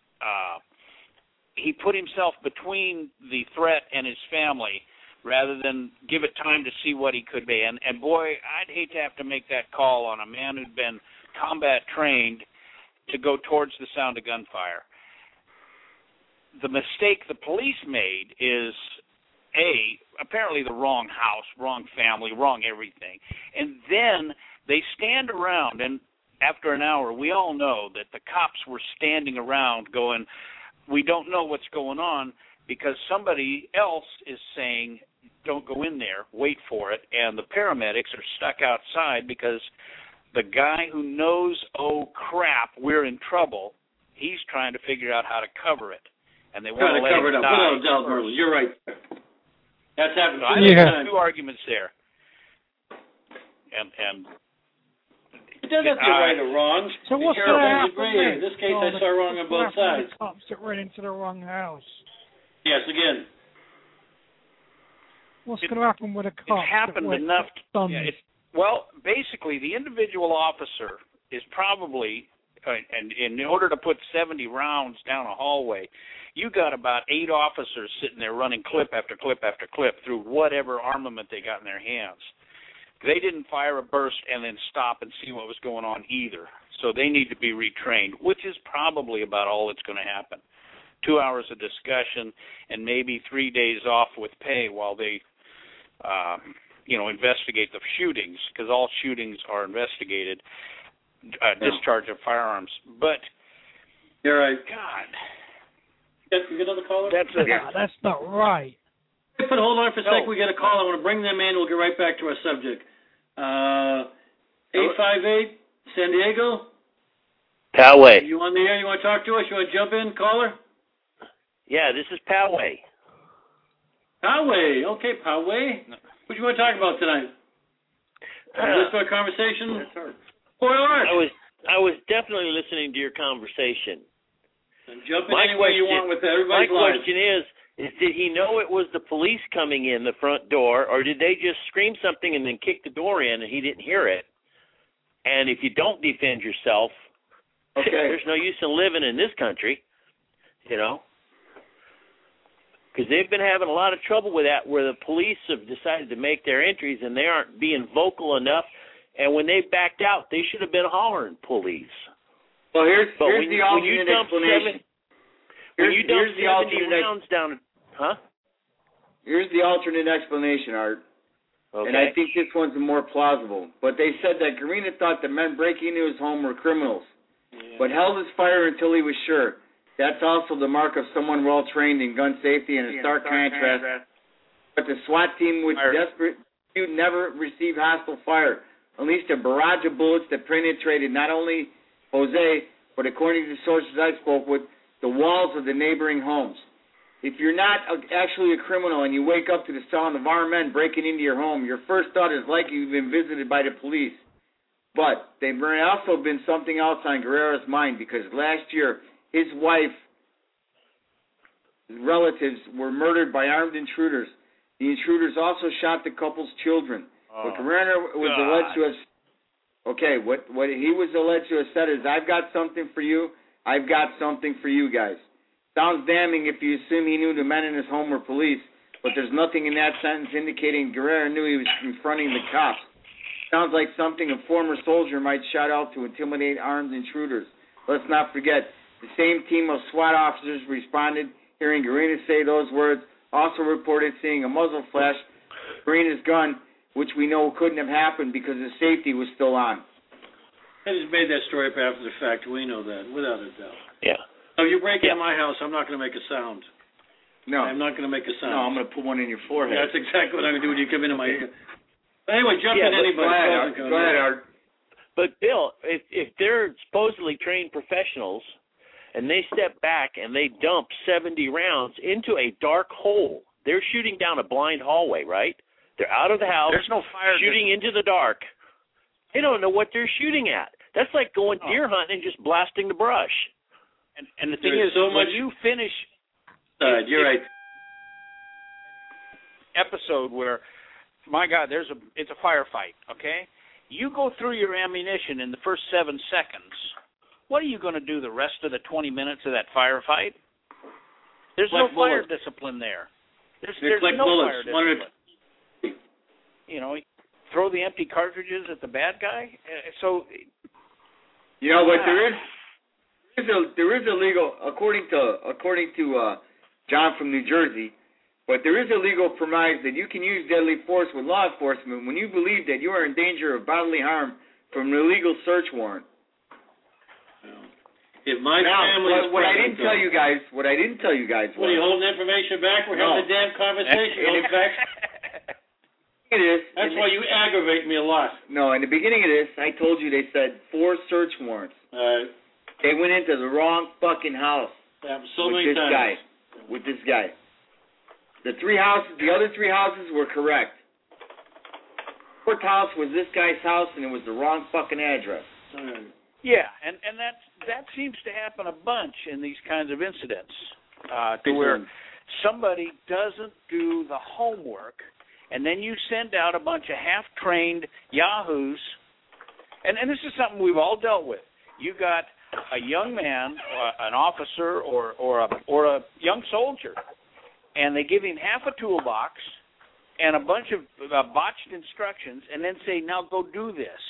he put himself between the threat and his family, rather than give it time to see what he could be. And boy, I'd hate to have to make that call on a man who'd been combat trained to go towards the sound of gunfire. The mistake the police made is, apparently the wrong house, wrong family, wrong everything. And then they stand around, and after an hour, we all know that the cops were standing around going, we don't know what's going on, because somebody else is saying, don't go in there, wait for it, and the paramedics are stuck outside because the guy who knows, oh, crap, we're in trouble, he's trying to figure out how to cover it. And they want to let cover it up. die. You're right. That's happened. I think there's two arguments there. And it doesn't have to be right or wrong. So what's going to happen next? In this case, I saw wrong on both sides. The cops that ran into the wrong house. Yes, again. What's going to happen with a cop? It happened enough. Well, basically, the individual officer is probably, and in order to put 70 rounds down a hallway, you got about 8 officers sitting there running clip after clip after clip through whatever armament they got in their hands. They didn't fire a burst and then stop and see what was going on either. So they need to be retrained, which is probably about all that's going to happen. 2 hours of discussion and maybe 3 days off with pay while they investigate the shootings, because all shootings are investigated, discharge of firearms. But you're right. God. You get another caller? That's not right. Hold on for a second. We got a call. I want to bring them in. We'll get right back to our subject. 858, San Diego. Poway. You on the air? You want to talk to us? You want to jump in, caller? Yeah, this is Poway. Poway. Okay, Poway. What do you want to talk about tonight? Listen to our conversation? I was definitely listening to your conversation. And jump in any way you want with everybody's life. My question is did he know it was the police coming in the front door, or did they just scream something and then kick the door in and he didn't hear it? And if you don't defend yourself, there's no use in living in this country, you know. Because they've been having a lot of trouble with that, where the police have decided to make their entries and they aren't being vocal enough. And when they backed out, they should have been hollering police. Well, here's the alternate explanation. When you dump 70 rounds down, Here's the alternate explanation, Art. Okay. And I think this one's more plausible. But they said that Garina thought the men breaking into his home were criminals, but held his fire until he was sure. That's also the mark of someone well-trained in gun safety, and a stark contrast. But the SWAT team would never receive hostile fire, unleashed a barrage of bullets that penetrated not only Jose, but according to sources I spoke with, the walls of the neighboring homes. If you're not actually a criminal and you wake up to the sound of armed men breaking into your home, your first thought is likely you've been visited by the police. But there may also been something else on Guerrero's mind, because last year his wife, his relatives were murdered by armed intruders. The intruders also shot the couple's children. What Guerrero was alleged to have, what he was alleged to have said is, I've got something for you, I've got something for you guys. Sounds damning if you assume he knew the men in his home were police, but there's nothing in that sentence indicating Guerrero knew he was confronting the cops. Sounds like something a former soldier might shout out to intimidate armed intruders. Let's not forget, the same team of SWAT officers responded, hearing Garina say those words, also reported seeing a muzzle flash Garina's gun, which we know couldn't have happened because the safety was still on. I just made that story up after the fact. We know that, without a doubt. Yeah. If you break into my house, I'm not going to make a sound. No. I'm not going to make a sound. No, I'm going to put one in your forehead. That's exactly what I'm going to do when you come into my ear. Anyway, jump in anybody. Go ahead, Art. But, Bill, if they're supposedly trained professionals and they step back and they dump 70 rounds into a dark hole, they're shooting down a blind hallway, right? They're out of the house. There's no fire shooting into the dark. They don't know what they're shooting at. That's like going deer hunting and just blasting the brush. And the thing is, when you finish, you're right. Episode where, my God, it's a firefight. Okay, you go through your ammunition in the first 7 seconds. What are you going to do the rest of the 20 minutes of that firefight? There's no fire discipline there. There's no fire discipline. You know, throw the empty cartridges at the bad guy. So, you know, but there is a legal, according to John from New Jersey, but there is a legal premise that you can use deadly force with law enforcement when you believe that you are in danger of bodily harm from an illegal search warrant. If my family is what I didn't tell you guys was... What, are you holding information back? We're having a damn conversation. That's why you aggravate me a lot. No, in the beginning of this, I told you they said 4 search warrants. They went into the wrong fucking house with this guy. The other 3 houses were correct. The 4th house was this guy's house, and it was the wrong fucking address. Yeah, and that seems to happen a bunch in these kinds of incidents, to where somebody doesn't do the homework, and then you send out a bunch of half-trained yahoos, and this is something we've all dealt with. You got a young man, an officer, or a young soldier, and they give him half a toolbox and a bunch of botched instructions, and then say, "Now go do this."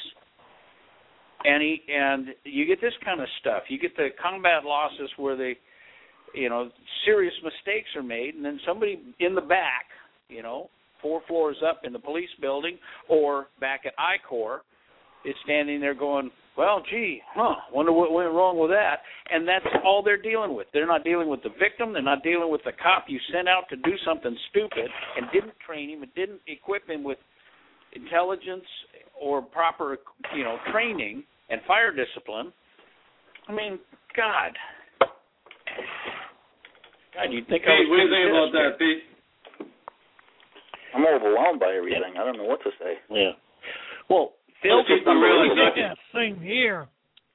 And you get this kind of stuff. You get the combat losses where serious mistakes are made, and then somebody in the back, 4 floors up in the police building or back at I-Corps is standing there going, well, wonder what went wrong with that. And that's all they're dealing with. They're not dealing with the victim. They're not dealing with the cop you sent out to do something stupid and didn't train him and didn't equip him with intelligence or proper, training and fire discipline. I mean, God. God, you'd think Pete, what do you think about that, Pete? I'm overwhelmed by everything. I don't know what to say. Yeah. Well, Phil, Yeah, same here.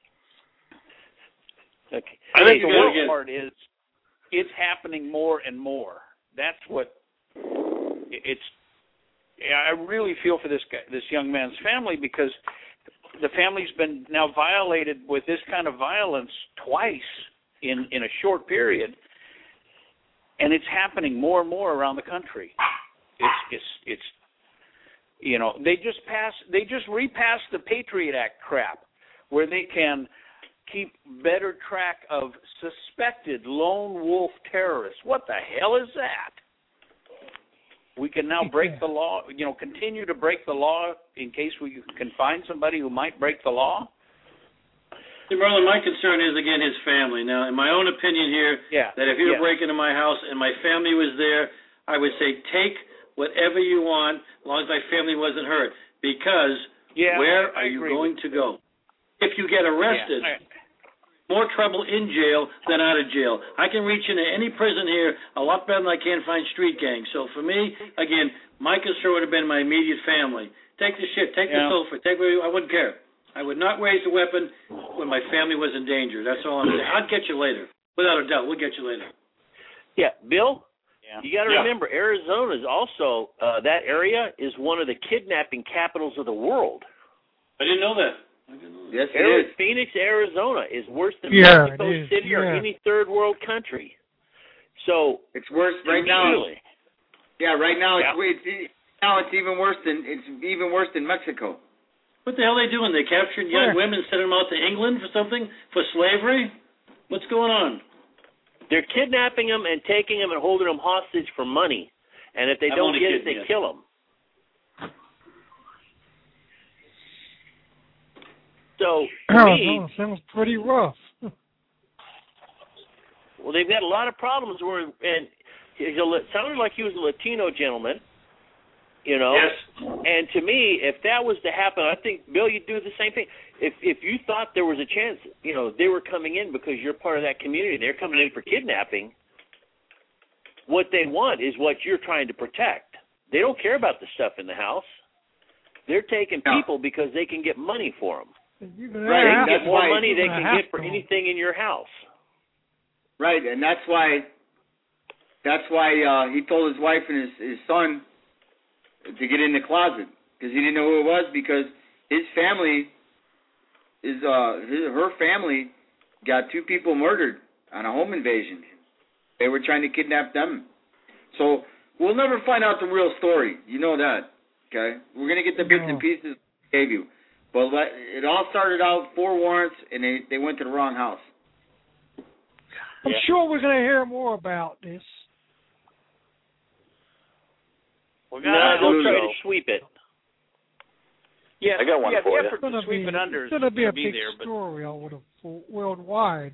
Okay. I think the worst part is it's happening more and more. That's what it's. I really feel for this young man's family, because the family's been now violated with this kind of violence twice in a short period, and it's happening more and more around the country. It's you know, they just repassed the Patriot Act crap, where they can keep better track of suspected lone wolf terrorists. What the hell is that? We can now break the law, you know, continue to break the law in case we can find somebody who might break the law. See, Merlin, my concern is, again, his family. Now, in my own opinion here, that if you were breaking into my house and my family was there, I would say take whatever you want as long as my family wasn't hurt. Because where are you going to go? If you get arrested, more trouble in jail than out of jail. I can reach into any prison here a lot better than I can find street gangs. So for me, again, my concern would have been my immediate family. Take the shit, take the sofa, take whatever. I wouldn't care. I would not raise a weapon when my family was in danger. That's all I'm saying. I'd get you later. Without a doubt, we'll get you later. Yeah, Bill, you got to remember, Arizona is also, that area is one of the kidnapping capitals of the world. I didn't know that. Yes, it is. Phoenix, Arizona is worse than Mexico City or any third world country. So it's worse right now. Yeah, right now it's even worse than Mexico. What the hell are they doing? They captured young women and sent them out to England for something? For slavery? What's going on? They're kidnapping them and taking them and holding them hostage for money. And if they don't get it, they kill them. So, Arizona sounds pretty rough. Well, they've got a lot of problems and it sounded like he was a Latino gentleman, you know. Yes. And to me, if that was to happen, I think, Bill, you'd do the same thing. If you thought there was a chance, you know, they were coming in because you're part of that community, they're coming in for kidnapping, what they want is what you're trying to protect. They don't care about the stuff in the house. They're taking people because they can get money for them. They can get more money they can get for anything in your house. Right, and that's why he told his wife and his son to get in the closet, because he didn't know who it was, because his family her family got 2 people murdered on a home invasion. They were trying to kidnap them. So we'll never find out the real story. You know that, okay? We're going to get the bits and pieces we gave you. But it all started out 4 warrants, and they went to the wrong house. I'm sure we're going to hear more about this. We're going to try to sweep it. Yes, I got one for you. It's going to be a big story worldwide.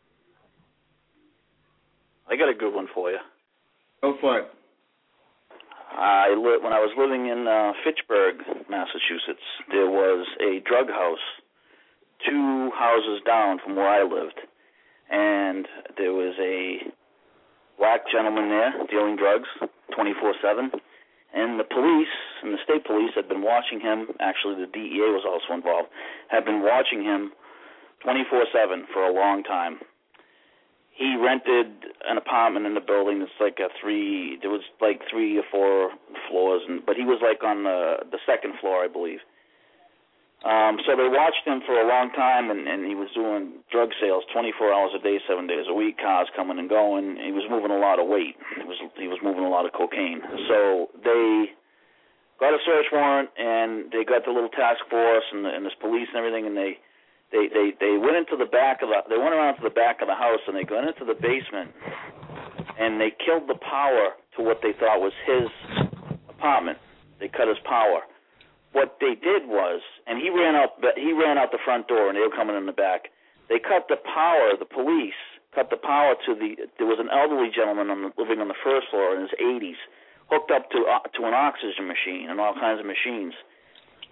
I got a good one for you. Go for it. When I was living in Fitchburg, Massachusetts, there was a drug house 2 houses down from where I lived, and there was a black gentleman there dealing drugs 24/7, and the police and the state police had been watching him. Actually, the DEA was also involved. Had been watching him 24/7 for a long time. He rented an apartment in the building that's like there was like 3 or 4 floors, but he was like on the second floor, I believe. So they watched him for a long time, and he was doing drug sales 24 hours a day, 7 days a week, cars coming and going. He was moving a lot of weight. He was moving a lot of cocaine. So they got a search warrant, and they got the little task force and this police and everything, and they went into the back they went around to the back of the house, and they got into the basement, and they killed the power to what they thought was his apartment. They cut his power. What they did was, and he ran out the front door, and they were coming in the back. They cut the power. The police cut the power there was an elderly gentleman living on the first floor in his 80s, hooked up to an oxygen machine and all kinds of machines.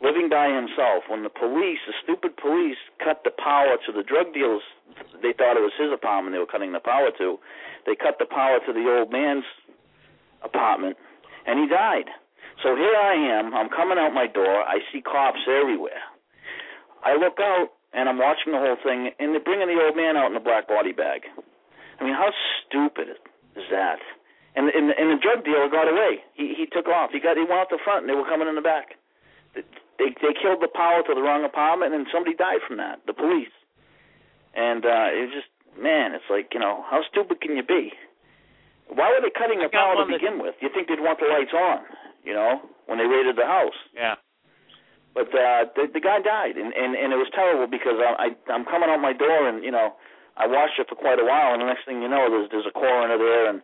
living by himself. When the stupid police, cut the power to the drug dealers, they thought it was his apartment they were cutting the power to. They cut the power to the old man's apartment, and he died. So here I am. I'm coming out my door. I see cops everywhere. I look out, and I'm watching the whole thing, and they're bringing the old man out in a black body bag. I mean, how stupid is that? And the drug dealer got away. He took off. He went out the front, and they were coming in the back. They killed the power to the wrong apartment, and somebody died from that, the police. And it was just, man, it's like, how stupid can you be? Why were they cutting the power to begin with? You think they'd want the lights on, when they raided the house. Yeah. But the guy died, and it was terrible because I'm coming out my door, and, I watched it for quite a while, and the next thing you know, there's a coroner there and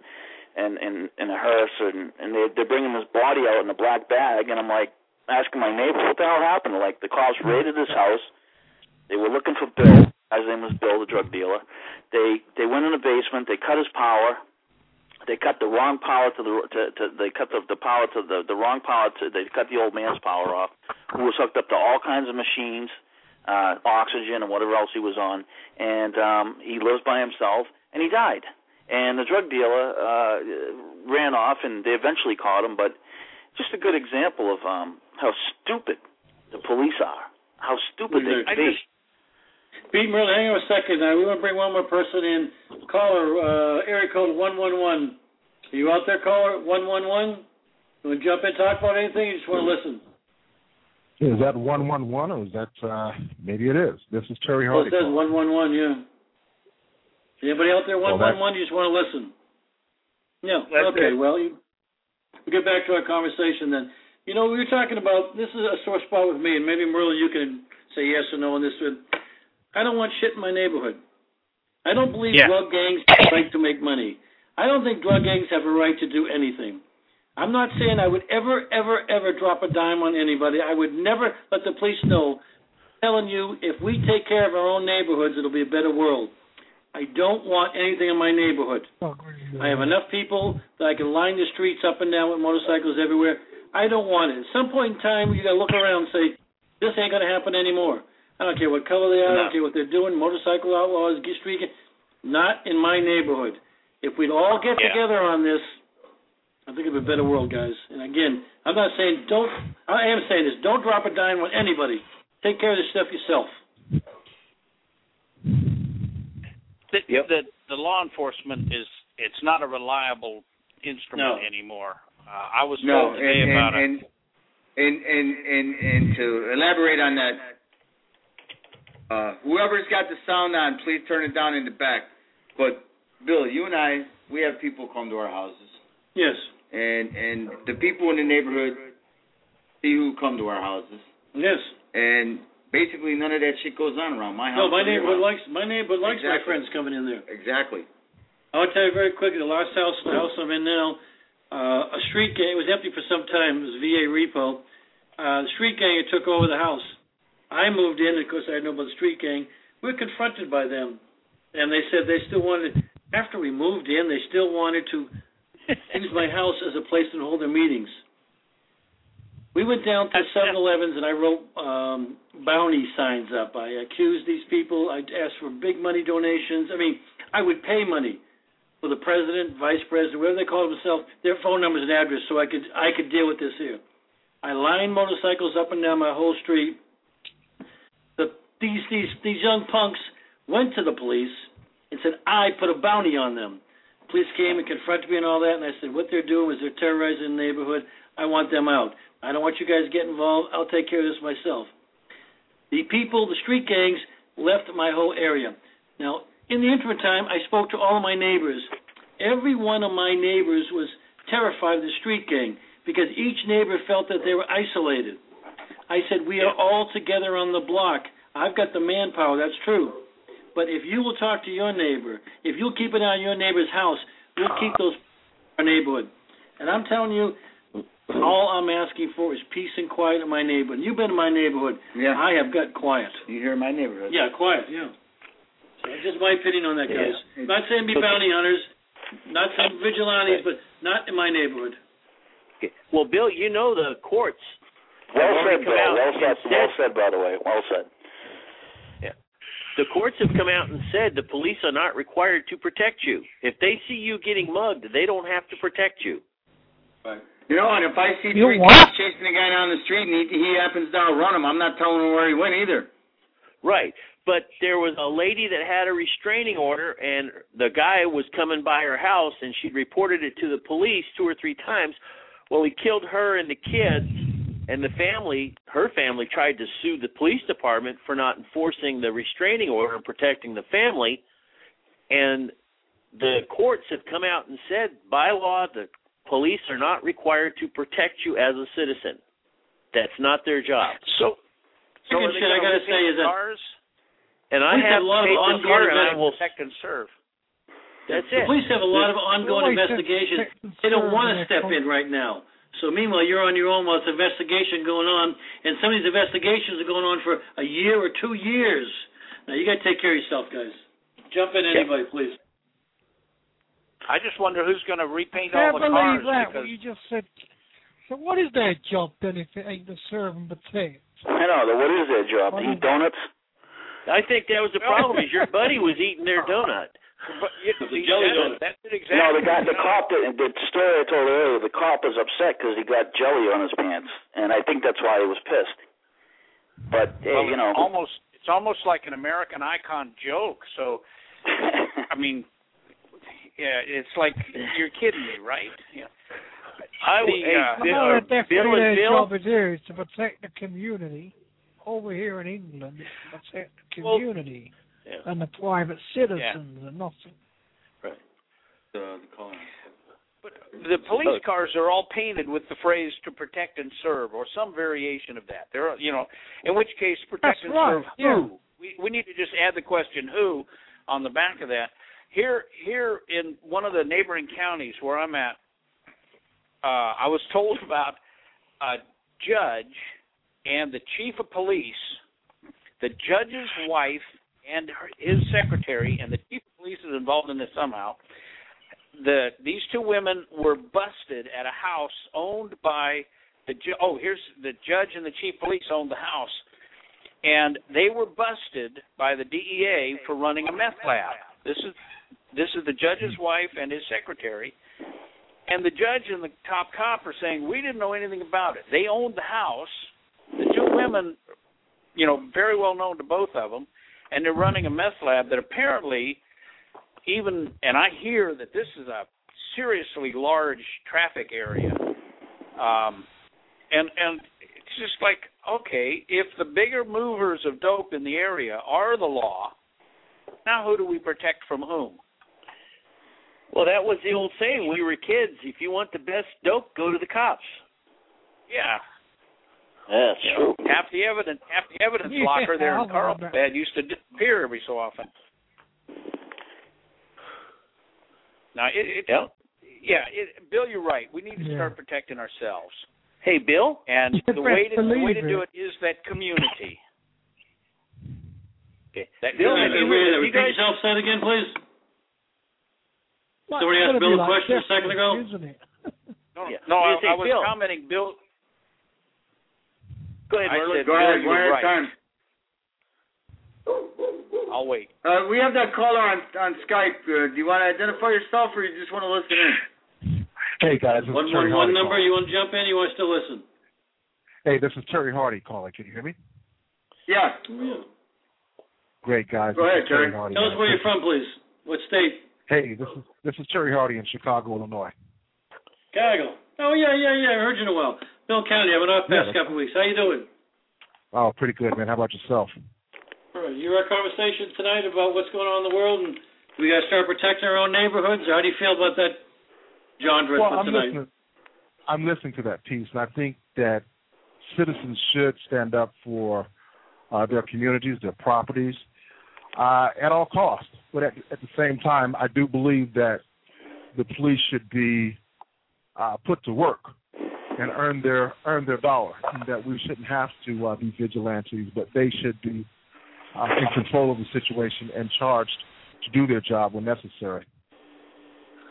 a hearse, and they're bringing this body out in a black bag, and I'm like, asking my neighbor, what the hell happened? Like, the cops raided his house. They were looking for Bill. His name was Bill, the drug dealer. They went in the basement. They cut his power. They cut the wrong power to they cut the power to the wrong power to. They cut the old man's power off, who was hooked up to all kinds of machines, oxygen and whatever else he was on. And he lives by himself, and he died. And the drug dealer ran off, and they eventually caught him. But just a good example of how stupid the police are. How stupid they can be. Pete Merlin, hang on a second. We want to bring one more person in. Caller, area code 111. Are you out there, caller? 111? You want to jump in, talk about anything? You just want to listen? Is that 111 or is that, maybe it is. This is Terry Hardy. It says 111, yeah. Anybody out there, 111, you just want to listen? Yeah, okay, well, we'll get back to our conversation then. We were talking about, this is a sore spot with me, and maybe Merle, you can say yes or no on this. I don't want shit in my neighborhood. I don't believe drug gangs have a right to make money. I don't think drug gangs have a right to do anything. I'm not saying I would ever drop a dime on anybody. I would never let the police know. I'm telling you, if we take care of our own neighborhoods, it'll be a better world. I don't want anything in my neighborhood. I have enough people that I can line the streets up and down with motorcycles everywhere. I don't want it. At some point in time, you got to look around and say, this ain't going to happen anymore. I don't care what color they are. I don't care what they're doing. Motorcycle outlaws, streaking. Not in my neighborhood. If we'd all get together on this, I think it'd be a better world, guys. And again, I'm not saying I am saying this. Don't drop a dime on anybody. Take care of this stuff yourself. The law enforcement it's not a reliable instrument anymore. I was told today about it. And to elaborate on that, whoever's got the sound on, please turn it down in the back. But Bill, you and I, we have people come to our houses. Yes. And the people in the neighborhood see who come to our houses. Yes. And basically none of that shit goes on around my house. No, my neighborhood likes my friends coming in there. Exactly. I want to tell you very quickly, the last house, the house I'm in now, a street gang, it was empty for some time, it was VA repo. The street gang had took over the house. I moved in, of course I didn't know about the street gang. We were confronted by them. And they said they still wanted, after we moved in, they still wanted to use my house as a place to hold their meetings. We went down to 7-Elevens and I wrote bounty signs up. I accused these people. I asked for big money donations. I mean, I would pay money for the president, vice president, whatever they call themselves, their phone numbers and address so I could deal with this here. I lined motorcycles up and down my whole street. These young punks went to the police and said, I put a bounty on them. Police came and confronted me and all that, and I said, what they're doing is they're terrorizing the neighborhood. I want them out. I don't want you guys to get involved. I'll take care of this myself. The people, the street gangs, left my whole area. Now, in the interim time, I spoke to all of my neighbors. Every one of my neighbors was terrified of the street gang because each neighbor felt that they were isolated. I said, we are all together on the block. I've got the manpower, that's true. But if you will talk to your neighbor, if you'll keep it on your neighbor's house, we'll keep those in our neighborhood. And I'm telling you, all I'm asking for is peace and quiet in my neighborhood. You've been in my neighborhood. Yeah. I have got quiet. You hear my neighborhood? Yeah, quiet, yeah. So just my opinion on that, guys. Yeah. Not saying be bounty hunters, not saying vigilantes, but not in my neighborhood. Okay. Well, Bill, you know the courts Well said, Bill. Well said, by the way. Well said. Yeah. The courts have come out and said the police are not required to protect you. If they see you getting mugged, they don't have to protect you. Right. You know, and if I see three cops chasing a guy down the street and he happens to outrun him, I'm not telling him where he went either. Right. But there was a lady that had a restraining order, and the guy was coming by her house, and she reported it to the police 2 or 3 times. Well, he killed her and the kids, and the family, her family, tried to sue the police department for not enforcing the restraining order and protecting the family. And the courts have come out and said, by law, the police are not required to protect you as a citizen. That's not their job. So I got to say is that cars, and I have a lot of ongoing and I will protect and serve. That's it. The police have a lot of ongoing investigations. They don't want to step in right now. So meanwhile, you're on your own while it's an investigation going on, and some of these investigations are going on for a year or 2 years. Now, you got to take care of yourself, guys. Jump in, anybody, please. I just wonder who's going to repaint all the cars. I believe that, what you just said. So what is their job, then, if it ain't to serve and protect? I know. What is their job? To eat donuts? I think that was the problem, is your buddy was eating their donut. But the jelly donut. That's it exactly. No, the cop, the story I told earlier, the cop was upset because he got jelly on his pants, and I think that's why he was pissed. But, hey, you know. It's almost like an American Icon joke, so, I mean, yeah, it's like, you're kidding me, right? Yeah. Their job is to protect the community. Over here in England, it's protect the community and the private citizens and nothing. Right. But the police cars are all painted with the phrase "to protect and serve" or some variation of that. There are, you know, in which case protect and serve who? We need to just add the question who on the back of that. Here in one of the neighboring counties where I'm at, I was told about a judge and the chief of police, the judge's wife and his secretary, and the chief of police is involved in this somehow. These 2 women were busted at a house owned by here's the judge and the chief of police owned the house, and they were busted by the DEA for running a meth lab. This is the judge's wife and his secretary. And the judge and the top cop are saying, we didn't know anything about it. They owned the house. The 2 women, you know, very well known to both of them, and they're running a meth lab that apparently and I hear that this is a seriously large traffic area. And it's just like, okay, if the bigger movers of dope in the area are the law, now who do we protect from whom? Well, that was the old saying. When we were kids, if you want the best dope, go to the cops. Yeah. That's true. Half the evidence locker there in Carlsbad used to disappear every so often. Now, Bill, you're right. We need to start protecting ourselves. Hey, Bill? And the way to do it is that community. Okay. Bill, repeat yourself, say it again, please. Somebody asked Bill a question a second ago? No, I was commenting, Bill. Go ahead, Merlin. Go ahead, one at a time. I'll wait. We have that caller on Skype. Do you want to identify yourself, or you just want to listen in? Hey, guys. 111 number, you want to jump in, or you want to still listen? Hey, this is Terry Hardy calling. Can you hear me? Yeah. Great, guys. Go ahead, Terry. Tell us where you're from, please. What state? Hey, this is Terry Hardy in Chicago, Illinois. Chicago. Oh, yeah. I heard you in a while. Bill Kennedy, I've been off the past couple of weeks. How you doing? Oh, pretty good, man. How about yourself? All right. You hear our conversation tonight about what's going on in the world, and do we got to start protecting our own neighborhoods? Or how do you feel about that genre for tonight? I'm listening to that piece, and I think that citizens should stand up for their communities, their properties, at all costs. But at the same time, I do believe that the police should be put to work and earn their dollar, and that we shouldn't have to be vigilantes, but they should be in control of the situation and charged to do their job when necessary.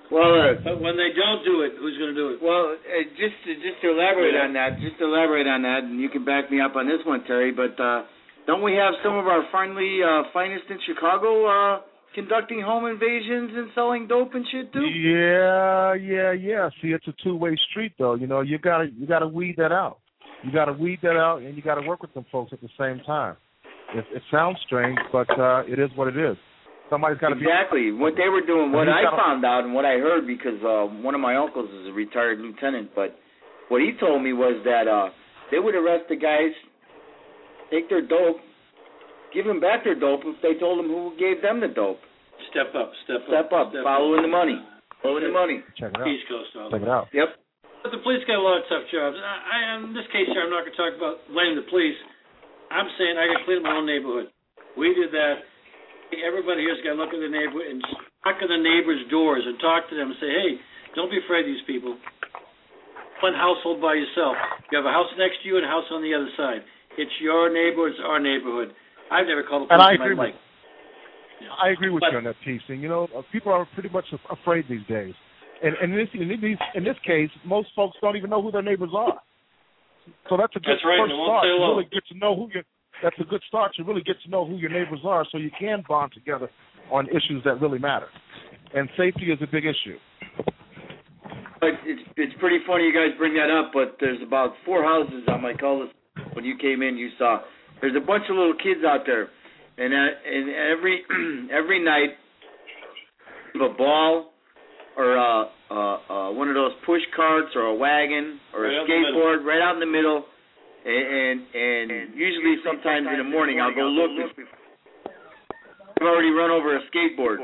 Well, but when they don't do it, who's going to do it? Well, just to elaborate on that, and you can back me up on this one, Terry. But don't we have some of our finest in Chicago conducting home invasions and selling dope and shit too? Yeah. See, it's a two-way street, though. You know, you gotta weed that out. You gotta weed that out, and you gotta work with them folks at the same time. It sounds strange, but it is what it is. Somebody's got to exactly what they were doing. What I found out and what I heard, because one of my uncles is a retired lieutenant, but what he told me was that they would arrest the guys, take their dope, give them back their dope if they told them who gave them the dope. Step up. Following the money. Check it out. East Coast. Check it out. Yep. But the police got a lot of tough jobs. In this case here, I'm not going to talk about blaming the police. I'm saying I got to clean up my own neighborhood. We did that. Everybody here's got to look at the neighborhood and knock on the neighbors' doors and talk to them and say, hey, don't be afraid of these people. One household by yourself. You have a house next to you and a house on the other side. It's your neighborhood. It's our neighborhood. I've never called the police in my life. I agree with you on that piece. And, you know, people are pretty much afraid these days. And in this case, most folks don't even know who their neighbors are. So that's a good first start. You really get to know who that's a good start. You really get to know who your neighbors are so you can bond together on issues that really matter. And safety is a big issue. But it's pretty funny you guys bring that up, but there's about 4 houses on my cul-de-sac. When you came in, you saw there's a bunch of little kids out there. And every night, a ball or one of those push carts or a wagon or a skateboard right out in the middle, and usually sometimes in the morning I'll go look. I've already run over a skateboard.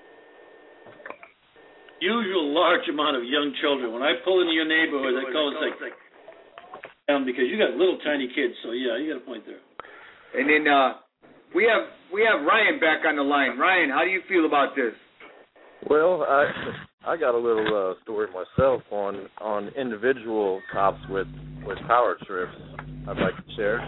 Usual large amount of young children. When I pull into your neighborhood, I call it because you got little tiny kids. So yeah, you got a point there. And then we have Ryan back on the line. Ryan, how do you feel about this? Well, I got a little story myself on individual cops with power trips I'd like to share.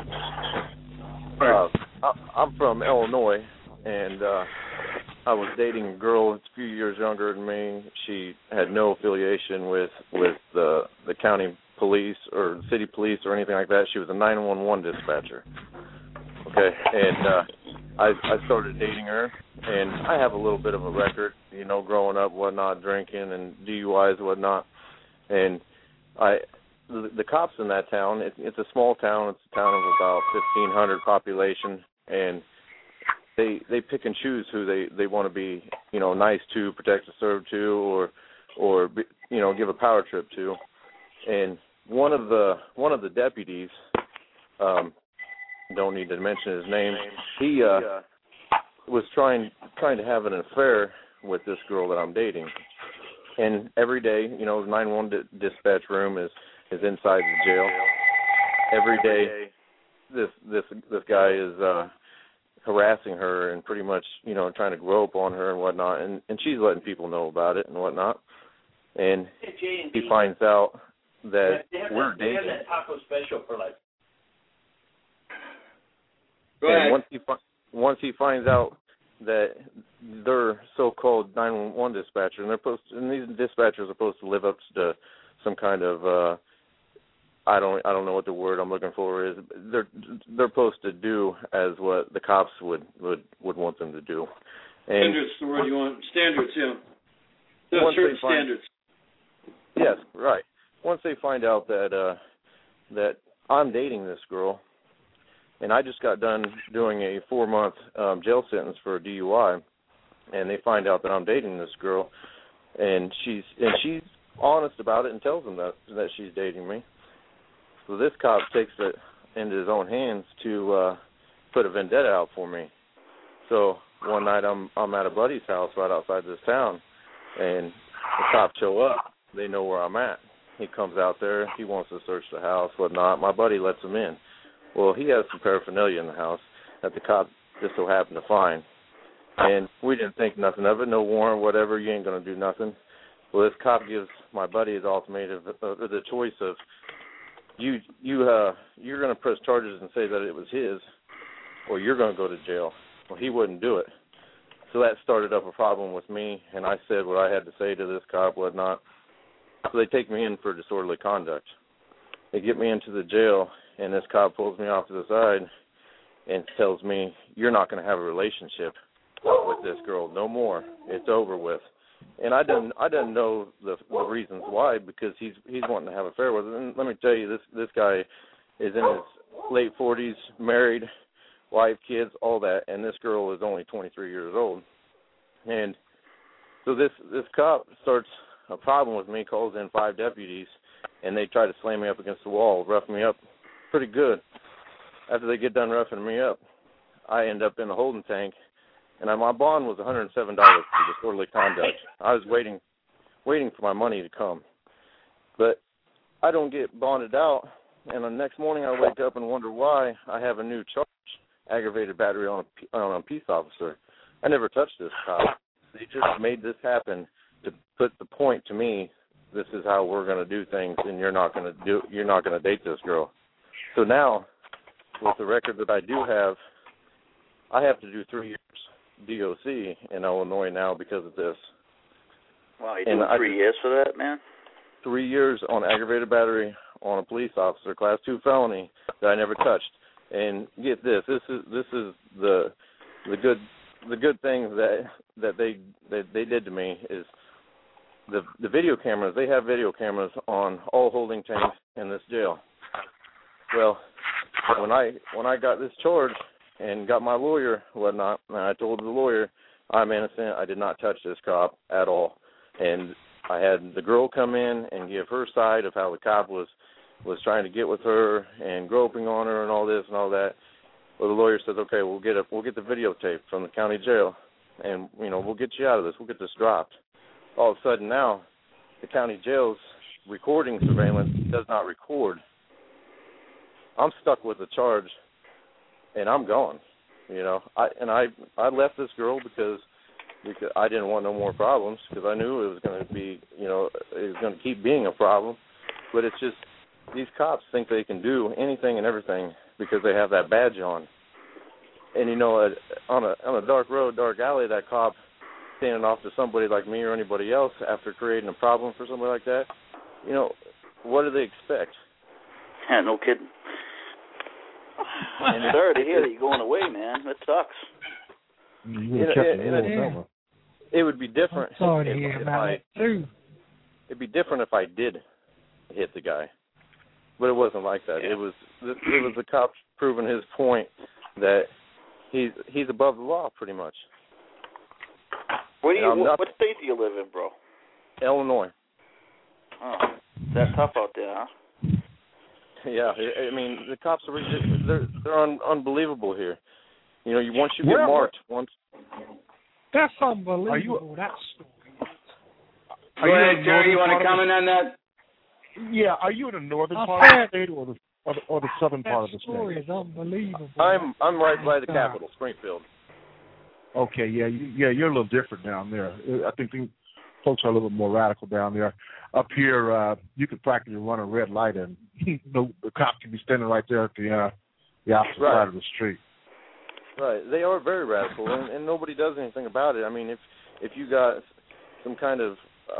I'm from Illinois, and I was dating a girl a few years younger than me. She had no affiliation with the county police or city police or anything like that. She was a 911 dispatcher. Okay, and I started dating her, and I have a little bit of a record, you know, growing up, whatnot, drinking and DUIs, whatnot. And the cops in that town, it's a small town. It's a town of about 1,500 population, and they pick and choose who they want to be, you know, nice to, protect and serve to, or you know, give a power trip to. And one of the deputies, don't need to mention his name, he was trying to have an affair with this girl that I'm dating. And every day, you know, the 911 dispatch room is inside the jail. Every day, this guy is harassing her and pretty much, you know, trying to grope on her and whatnot. And she's letting people know about it and whatnot. And he finds out that we're dating. They have that taco special for like. And once he finds out that they're so-called 911 dispatcher, and these dispatchers are supposed to live up to some kind of I don't know what the word I'm looking for is. They're supposed to do as what the cops would want them to do. And standards, the word you want. Standards, yeah. Certain standards. Yes, right. Once they find out that I'm dating this girl, and I just got done doing a 4-month jail sentence for a DUI, and they find out that I'm dating this girl, and she's honest about it and tells them that she's dating me. So this cop takes it into his own hands to put a vendetta out for me. So one night I'm at a buddy's house right outside this town, and the cops show up. They know where I'm at. He comes out there. He wants to search the house, whatnot. My buddy lets him in. Well, he has some paraphernalia in the house that the cop just so happened to find. And we didn't think nothing of it, no warrant, whatever, you ain't going to do nothing. Well, this cop gives my buddy his ultimatum, the choice of, you're going to press charges and say that it was his, or you're going to go to jail. Well, he wouldn't do it. So that started up a problem with me, and I said what I had to say to this cop, whatnot. So they take me in for disorderly conduct. They get me into the jail, and this cop pulls me off to the side and tells me, "You're not going to have a relationship with this girl no more. It's over with." And I didn't know the reasons why, because he's wanting to have an affair with her. And let me tell you, this guy is in his late 40s, married, wife, kids, all that, and this girl is only 23 years old. And so this cop starts a problem with me, calls in 5 deputies, and they try to slam me up against the wall, rough me up pretty good. After they get done roughing me up, I end up in a holding tank, and my bond was $107 for disorderly conduct. I was waiting for my money to come. But I don't get bonded out, and the next morning I wake up and wonder why I have a new charge, aggravated battery on a peace officer. I never touched this cop. They just made this happen to put the point to me, this is how we're going to do things, and you're not going to date this girl. So now, with the record that I do have, I have to do 3 years DOC in Illinois now because of this. Wow, you're doing 3 years for that, man? 3 years on aggravated battery on a police officer, Class 2 felony that I never touched. And get this, this is the good thing that they did to me is the video cameras. They have video cameras on all holding tanks in this jail. Well, when I got this charge and got my lawyer, whatnot, and I told the lawyer, I'm innocent, I did not touch this cop at all. And I had the girl come in and give her side of how the cop was trying to get with her and groping on her and all this and all that. Well, the lawyer said, okay, we'll get the videotape from the county jail, and we'll get you out of this. We'll get this dropped. All of a sudden now, the county jail's recording surveillance does not record. I'm stuck with the charge, and I'm gone. I left this girl because I didn't want no more problems, because I knew it was going to be, it was going to keep being a problem. But it's just these cops think they can do anything and everything because they have that badge on. And on a dark road, dark alley, that cop standing off to somebody like me or anybody else after creating a problem for somebody like that, what do they expect? Yeah, no kidding. And sorry to hear that you're going away, man. That sucks. It would be different. I'm sorry to hear about it too. It'd be different if I did hit the guy, but it wasn't like that. Yeah. It was the cop proving his point that he's above the law, pretty much. What state do you live in, bro? Illinois. Oh, that's tough out there, huh? Yeah, I mean the cops are they're unbelievable here. Once you get marked, That's unbelievable. That story. Go ahead, Jerry. You want to comment on that? Yeah. Are you in the northern part of the state or the southern part of the state? That story is unbelievable. I'm right by the capital, Springfield. Okay. Yeah. You're a little different down there. I think folks are a little bit more radical down there. Up here, you could practically run a red light and the cop can be standing right there at the opposite side of the street. Right. They are very radical, and nobody does anything about it. I mean, if you got some kind of,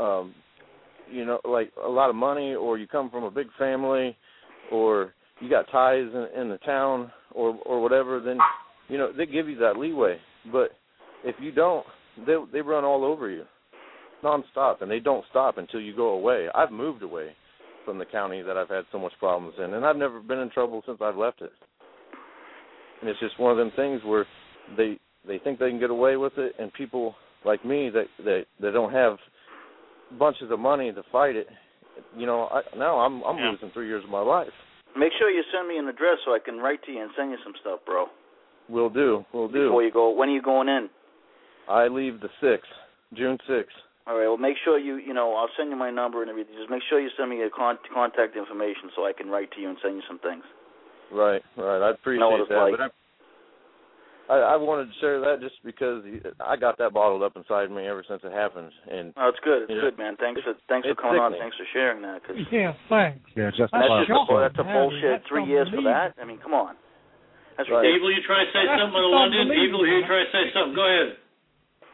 like a lot of money, or you come from a big family, or you got ties in the town, or whatever, then, they give you that leeway. But if you don't, they run all over you, nonstop, and they don't stop until you go away. I've moved away from the county that I've had so much problems in, and I've never been in trouble since I've left it. And it's just one of them things where they think they can get away with it, and people like me that don't have bunches of money to fight it, now I'm losing 3 years of my life. Make sure you send me an address so I can write to you and send you some stuff, bro. Will do. Before you go, when are you going in? I leave the 6th, June 6th. All right, well, make sure I'll send you my number and everything. Just make sure you send me your contact information so I can write to you and send you some things. Right. I appreciate that. Like. But I wanted to share that just because I got that bottled up inside me ever since it happened. And it's good. It's good, man. Thanks for coming on. Thanks for sharing that. Cause thanks. Yeah, that's a bullshit. 3 years for that. I mean, come on. That's right. Evil, you try to say something in London? Evil, you try to say something? Go ahead.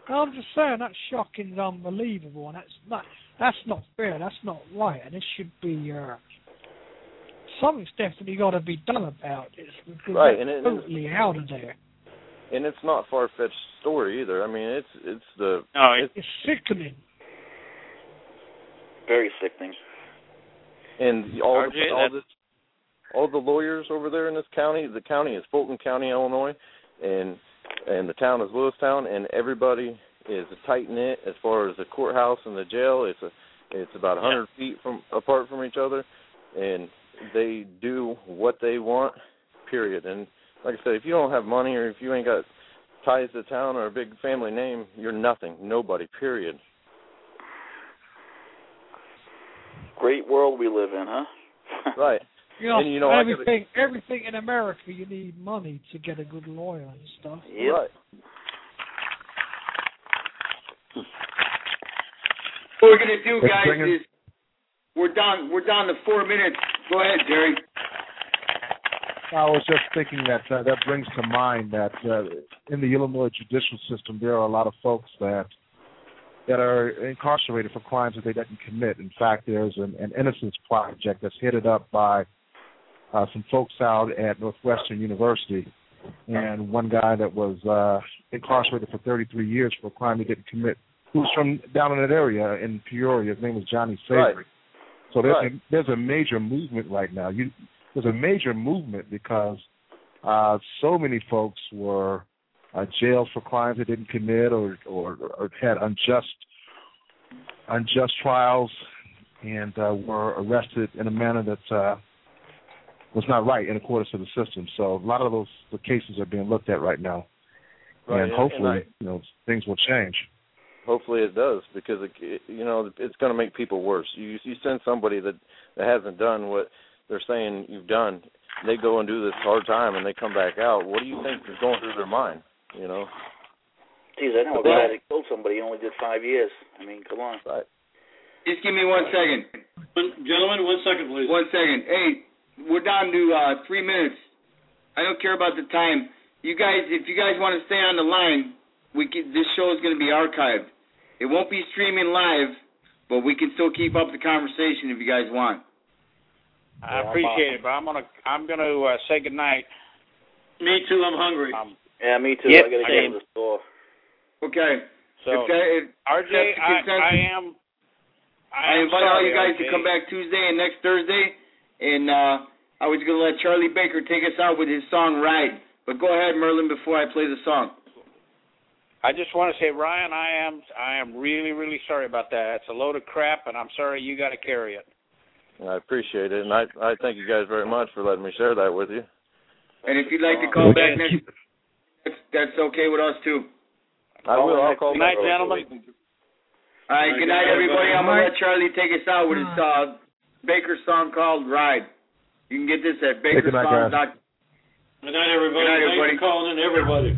I'm just saying that shocking is unbelievable, and that's not fair. That's not right, and it should be something's definitely got to be done about this because right, it's totally out of there. And it's not far-fetched story either. I mean, it's sickening. Very sickening. And all the lawyers over there in this county, the county is Fulton County, Illinois, and the town is Lewistown, and everybody is tight-knit as far as the courthouse and the jail. It's about 100 feet apart from each other, and they do what they want, period. And like I said, if you don't have money or if you ain't got ties to town or a big family name, you're nothing, nobody, period. Great world we live in, huh? Right. And everything in America, you need money to get a good lawyer and stuff. Yep. Right. What we're gonna do, guys, is we're down to 4 minutes. Go ahead, Jerry. I was just thinking that brings to mind that in the Illinois judicial system, there are a lot of folks that are incarcerated for crimes that they didn't commit. In fact, there's an Innocence Project that's headed up by some folks out at Northwestern University, and one guy that was incarcerated for 33 years for a crime he didn't commit, who's from down in that area in Peoria. His name was Johnny Savory. Right. So there's a major movement right now. There's a major movement because so many folks were jailed for crimes they didn't commit or had unjust trials and were arrested in a manner that was not right in accordance to the system. So a lot of the cases are being looked at right now, right. And hopefully things will change. Hopefully it does, because it's going to make people worse. You send somebody that hasn't done what they're saying you've done, they go and do this hard time and they come back out. What do you think is going through their mind? Geez, I know a guy that killed somebody. He only did 5 years. I mean, come on. Right. Just give me 1 second. Gentlemen, 1 second, please. 1 second. Hey, we're down to 3 minutes. I don't care about the time. You guys, if you guys want to stay on the line, this show is going to be archived. It won't be streaming live, but we can still keep up the conversation if you guys want. I appreciate it, but I'm gonna say goodnight. Me too. I'm hungry. Yeah, me too. Yep, I gotta get to the store. Okay. So, RJ, I invite all you guys to come back Tuesday and next Thursday, and I was gonna let Charlie Baker take us out with his song "Ride." But go ahead, Merlin, before I play the song. I just want to say, Ryan, I am really, really sorry about that. It's a load of crap, and I'm sorry you got to carry it. I appreciate it, and I thank you guys very much for letting me share that with you. And if you'd like to call back next, that's okay with us too. I will. I'll call back. Good night, gentlemen. All right, good night, everybody. I'm gonna let Charlie take us out with his Baker song called "Ride." You can get this at bakersong.com. Good night, everybody. Good night, everybody. Thanks for calling in, everybody.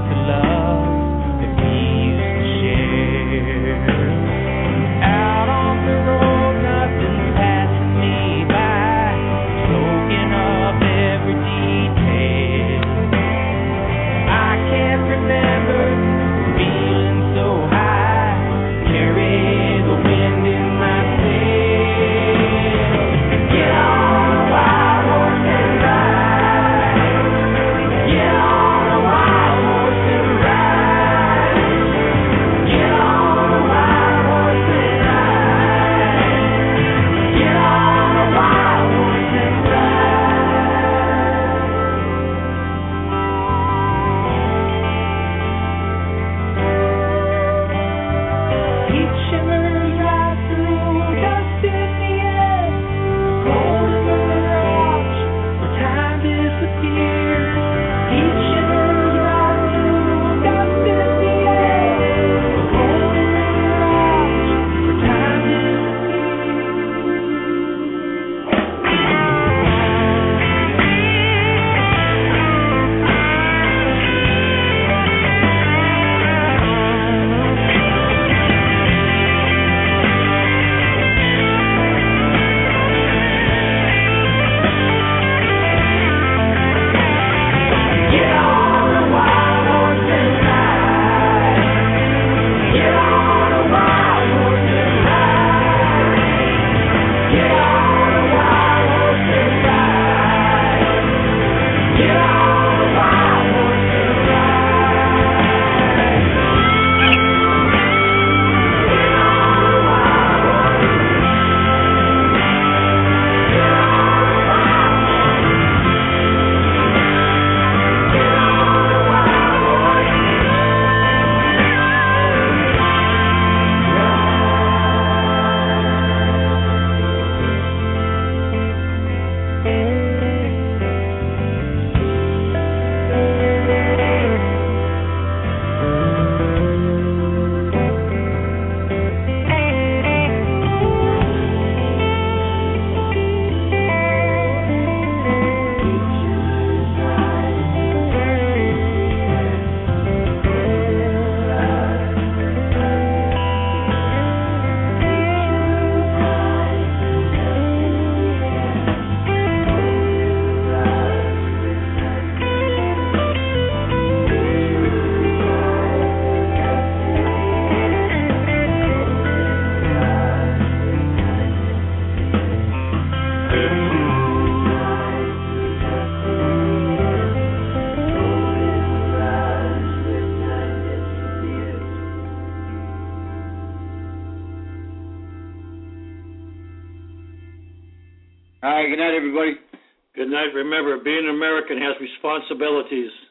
All right, good night, everybody. Good night. Remember, being an American has responsibilities.